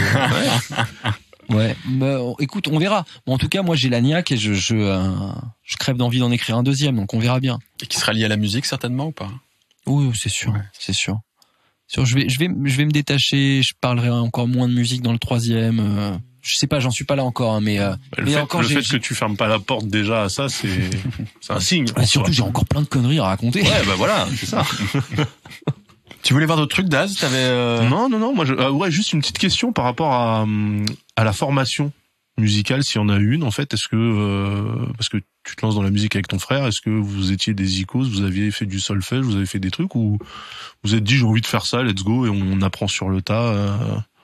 Ouais. Mais, écoute, on verra. Bon, en tout cas, moi, j'ai la niaque et je crève d'envie d'en écrire un deuxième, donc on verra bien. Et qui sera lié à la musique certainement ou pas? Oui, c'est sûr. Ouais. C'est sûr. Je vais me détacher. Je parlerai encore moins de musique dans le troisième. Je sais pas, j'en suis pas là encore, hein, mais le fait que tu fermes pas la porte déjà à ça, c'est un signe. Et surtout, j'ai encore plein de conneries à raconter. Ouais, bah voilà, c'est ça. Tu voulais voir d'autres trucs, Daz? T'avais Non, moi, juste une petite question par rapport à la formation musicale, s'il y en a une, en fait. Est-ce que parce que tu te lances dans la musique avec ton frère, est-ce que vous étiez des icônes, vous aviez fait du solfège, vous avez fait des trucs, ou vous êtes dit j'ai envie de faire ça, let's go, et on apprend sur le tas?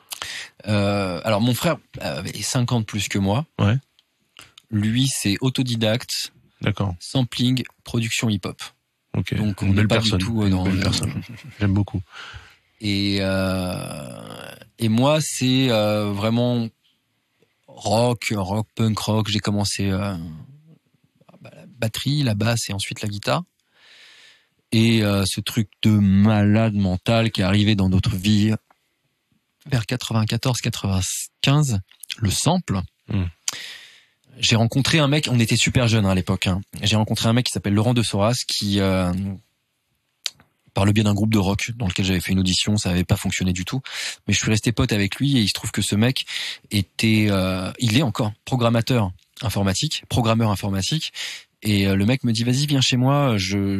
Alors mon frère avait 5 ans de plus que moi. Ouais. Lui, c'est autodidacte. D'accord. Sampling, production hip-hop. Ok. Donc on n'est pas du tout dans belle personne. J'aime beaucoup. Et moi, c'est vraiment rock, punk rock. J'ai commencé la batterie, la basse et ensuite la guitare. Et ce truc de malade mental qui est arrivé dans notre vie vers 94-95, le sample. J'ai rencontré un mec, on était super jeunes à l'époque, hein. J'ai rencontré un mec qui s'appelle Laurent de Soras qui, par le biais d'un groupe de rock dans lequel j'avais fait une audition, ça avait pas fonctionné du tout, mais je suis resté pote avec lui et il se trouve que ce mec il est encore programmeur informatique, et le mec me dit vas-y viens chez moi,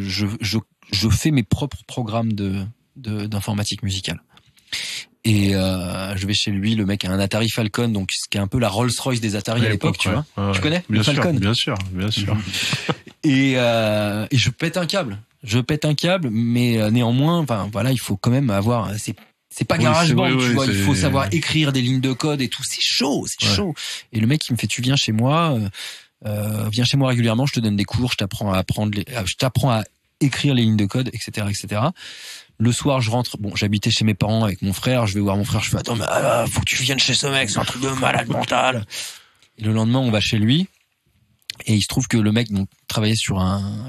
je fais mes propres programmes d'informatique musicale. Et je vais chez lui, le mec a un Atari Falcon, donc ce qui est un peu la Rolls-Royce des Atari à l'époque, tu vois. Ouais. Tu connais le Falcon? Bien sûr. Et je pète un câble. Mais néanmoins, enfin voilà, il faut quand même avoir. C'est pas GarageBand, tu vois. Il faut savoir écrire des lignes de code et tout. C'est chaud. Et le mec il me fait tu viens chez moi régulièrement, je te donne des cours, je t'apprends à écrire les lignes de code, etc. Le soir, je rentre. Bon, j'habitais chez mes parents avec mon frère. Je vais voir mon frère. Je fais attends, mais faut que tu viennes chez ce mec. C'est un truc de malade mental. Et le lendemain, on va chez lui. Et il se trouve que le mec Laurent travaillait sur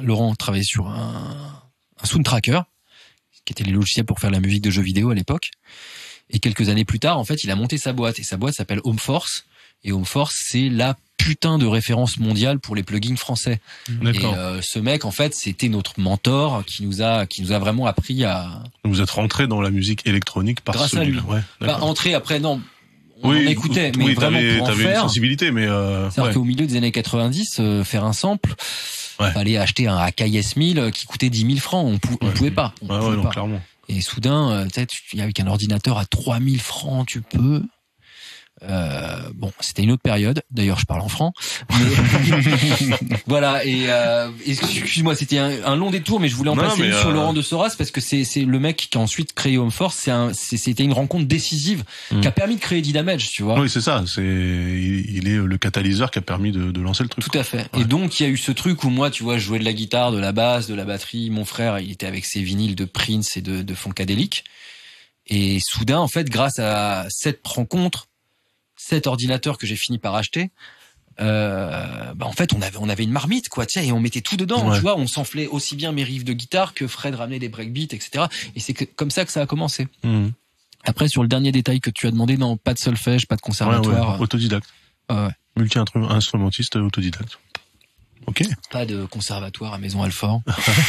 un Soundtracker, qui était les logiciels pour faire la musique de jeux vidéo à l'époque. Et quelques années plus tard, en fait, il a monté sa boîte. Et sa boîte s'appelle Home Force. Et Home Force, c'est la putain de référence mondiale pour les plugins français. D'accord. Et ce mec, en fait, c'était notre mentor qui nous a vraiment appris à... Vous êtes rentré dans la musique électronique par à lui. Ouais, pas entré après, non. On écoutait, mais vraiment pour en t'avais faire. Une sensibilité, mais c'est-à-dire qu'au milieu des années 90, faire un sample, fallait acheter un Akai S1000 qui coûtait 10 000 francs. On pouvait pas. On pouvait pas. Clairement. Et soudain, avec un ordinateur à 3 000 francs, tu peux. Bon, c'était une autre période. D'ailleurs, je parle en francs. Mais... voilà. Et excuse-moi, c'était un long détour, mais je voulais en passer une sur Laurent de Soras parce que c'est le mec qui a ensuite créé Home Force. C'était une rencontre décisive qui a permis de créer D-Damage, tu vois. Oui, c'est ça. Il est le catalyseur qui a permis de lancer le truc. Tout à fait. Ouais. Et donc, il y a eu ce truc où moi, tu vois, je jouais de la guitare, de la basse, de la batterie. Mon frère, il était avec ses vinyles de Prince et de Funkadelic. Et soudain, en fait, grâce à cette rencontre, cet ordinateur que j'ai fini par acheter, en fait, on avait une marmite, quoi, tiens, et on mettait tout dedans, tu vois, on s'enflait aussi bien mes riffs de guitare que Fred ramenait des breakbeats, etc. Et c'est comme ça que ça a commencé. Après, sur le dernier détail que tu as demandé, non, pas de solfège, pas de conservatoire. Autodidacte. Multi-instrumentiste autodidacte. Ok. Pas de conservatoire à Maison Alfort.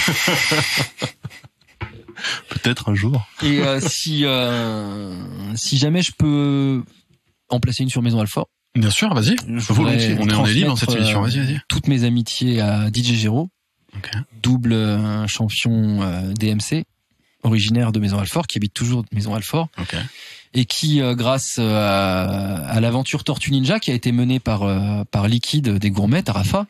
Peut-être un jour. Et si jamais je peux en placer une sur Maison Alfort. Bien sûr, vas-y. Volontiers. On est libre dans cette émission. Vas-y. Toutes mes amitiés à DJ Gero, double champion DMC, originaire de Maison Alfort, qui habite toujours Maison Alfort, et qui, grâce à l'aventure Tortue Ninja, qui a été menée par Liquide des Gourmets, Tarafa,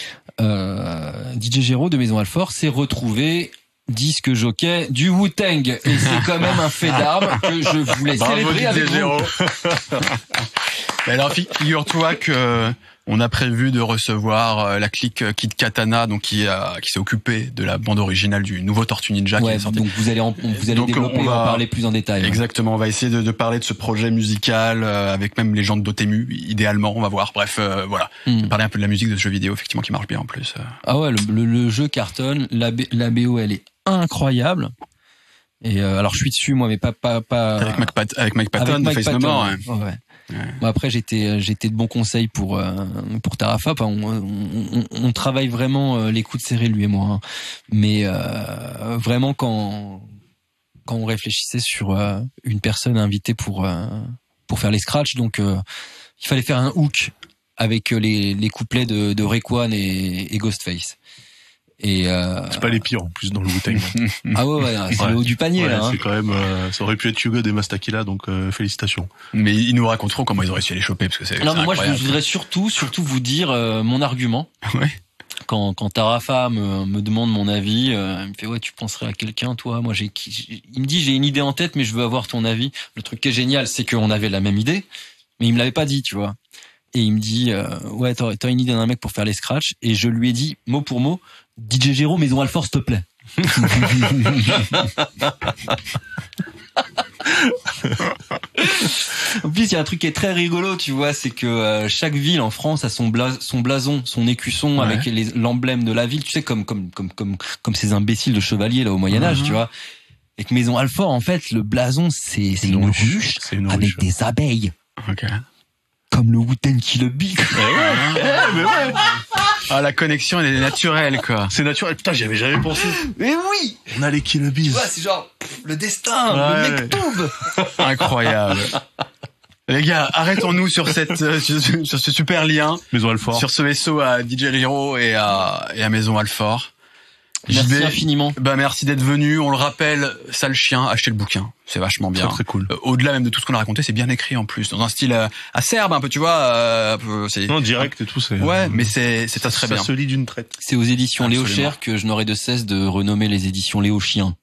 DJ Gero de Maison Alfort s'est retrouvé disque jockey du Wu-Tang, et c'est quand même un fait d'armes que je voulais célébrer avec vous. Alors figure-toi que on a prévu de recevoir la clique Kid Katana, donc qui s'est occupé de la bande originale du nouveau Tortue Ninja qui est sorti. Donc vous allez développer, on va en parler plus en détail. Exactement, on va essayer de parler de ce projet musical avec même les gens de Dotemu, idéalement, on va voir. Bref, voilà, parler un peu de la musique de ce jeu vidéo, effectivement, qui marche bien en plus. Ah ouais, le jeu cartonne, la BO elle est incroyable. Et alors je suis dessus moi, mais pas avec Mike Patton de Face No More. Ouais. Bon, après j'étais de bons conseils pour Tarafa. Enfin, on travaille vraiment les coudes serrés lui et moi. Hein. Mais vraiment quand on réfléchissait sur une personne invitée pour faire les scratchs, donc il fallait faire un hook avec les couplets de Raekwon et Ghostface. Et c'est pas les pires en plus dans le Wu-Tang. Ah ouais, c'est le haut du panier là. C'est quand même, ça aurait pu être Hugo et Mastakila, donc félicitations. Mais ils nous raconteront comment ils auraient su les choper parce que c'est. Alors moi je voudrais surtout vous dire mon argument. Ouais. Quand Tarafa me demande mon avis, il me fait tu penserais à quelqu'un toi? Moi il me dit j'ai une idée en tête mais je veux avoir ton avis. Le truc qui est génial c'est qu'on avait la même idée, mais il me l'avait pas dit, tu vois. Et il me dit t'as une idée d'un mec pour faire les scratchs, et je lui ai dit mot pour mot DJ Gero Maison Alfort s'il te plaît. En plus il y a un truc qui est très rigolo, tu vois, c'est que chaque ville en France a son blason, son écusson avec l'emblème de la ville, tu sais, comme ces imbéciles de chevaliers là au Moyen-Âge, tu vois. Et que Maison Alfort, en fait, le blason c'est une ruche avec des abeilles. OK. Comme le Wu-Tang Killer Bee. Mais ouais. Ah, la connexion, elle est naturelle, quoi. C'est naturel. Putain, j'y avais jamais pensé. Mais oui! On a les Killer Bees. Tu vois, c'est genre, le destin, le mektoub. Incroyable. Les gars, arrêtons-nous sur sur ce super lien. Maison Alfort. Sur ce vaisseau à DJ Gero et à Maison Alfort. Merci infiniment. Merci d'être venu. On le rappelle, Sale Chien, achetez le bouquin. C'est vachement bien. Très cool. Au-delà même de tout ce qu'on a raconté, c'est bien écrit en plus. Dans un style acerbe un peu, tu vois. Non, direct et tout. Ouais, mais c'est très bien. Ça se lit d'une traite. C'est aux éditions Léo Cher que je n'aurai de cesse de renommer les éditions Léo Chien.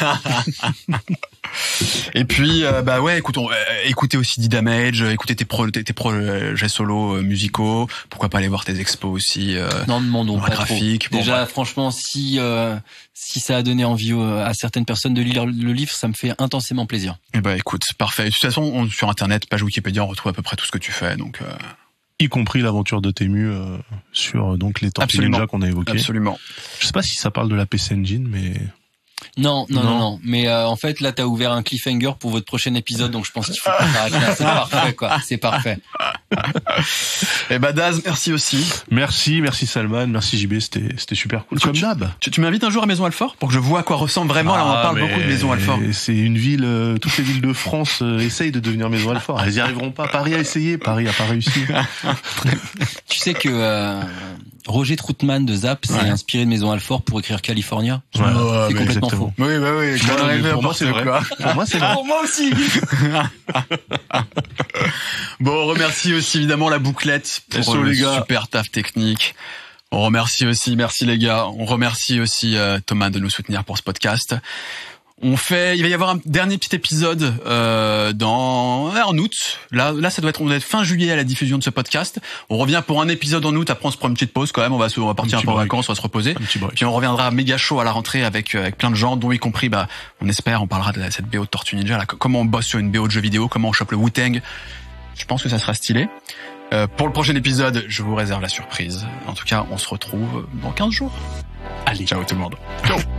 Et puis écoutez aussi D-Damage, écoutez tes projets solo musicaux, pourquoi pas aller voir tes expos aussi non pas graphiques. Trop. Déjà franchement si ça a donné envie à certaines personnes de lire le livre, ça me fait intensément plaisir. Et écoute, parfait. De toute façon, sur internet, page Wikipédia, on retrouve à peu près tout ce que tu fais, donc y compris l'aventure de Dotemu sur donc les Tortues Ninja qu'on a évoqué. Absolument. Je sais pas si ça parle de la PC Engine, mais Non. Mais en fait, là, t'as ouvert un cliffhanger pour votre prochain épisode, donc je pense qu'il faut s'arrêter là. C'est parfait, quoi. C'est parfait. Et Daz, merci aussi. Merci Salman, merci JB, c'était super cool. Comme d'hab. Tu m'invites un jour à Maison Alfort pour que je vois à quoi ressemble vraiment. Là, on parle beaucoup de Maison Alfort. C'est une ville, toutes les villes de France essayent de devenir Maison Alfort. Elles y arriveront pas. Paris a essayé, Paris a pas réussi. Tu sais que Roger Troutman de Zap s'est inspiré de Maison Alfort pour écrire California. C'est complètement exactement faux. Oui. Pour moi, c'est vrai. Pour moi, c'est vrai. Pour moi aussi. Bon, on remercie aussi évidemment la bouclette pour le super taf technique. On remercie aussi, merci les gars. On remercie aussi Thomas de nous soutenir pour ce podcast. Il va y avoir un dernier petit épisode en août. Là, on doit être fin juillet à la diffusion de ce podcast. On revient pour un épisode en août. Après, on se prend une petite pause quand même. On va partir un peu en vacances, on va se reposer. Puis on reviendra méga chaud à la rentrée avec plein de gens, dont y compris, on parlera de cette BO de Tortue Ninja. Là, comment on bosse sur une BO de jeu vidéo, comment on chope le Wu-Tang. Je pense que ça sera stylé. Pour le prochain épisode, je vous réserve la surprise. En tout cas, on se retrouve dans 15 jours. Allez, ciao tout le monde. Ciao.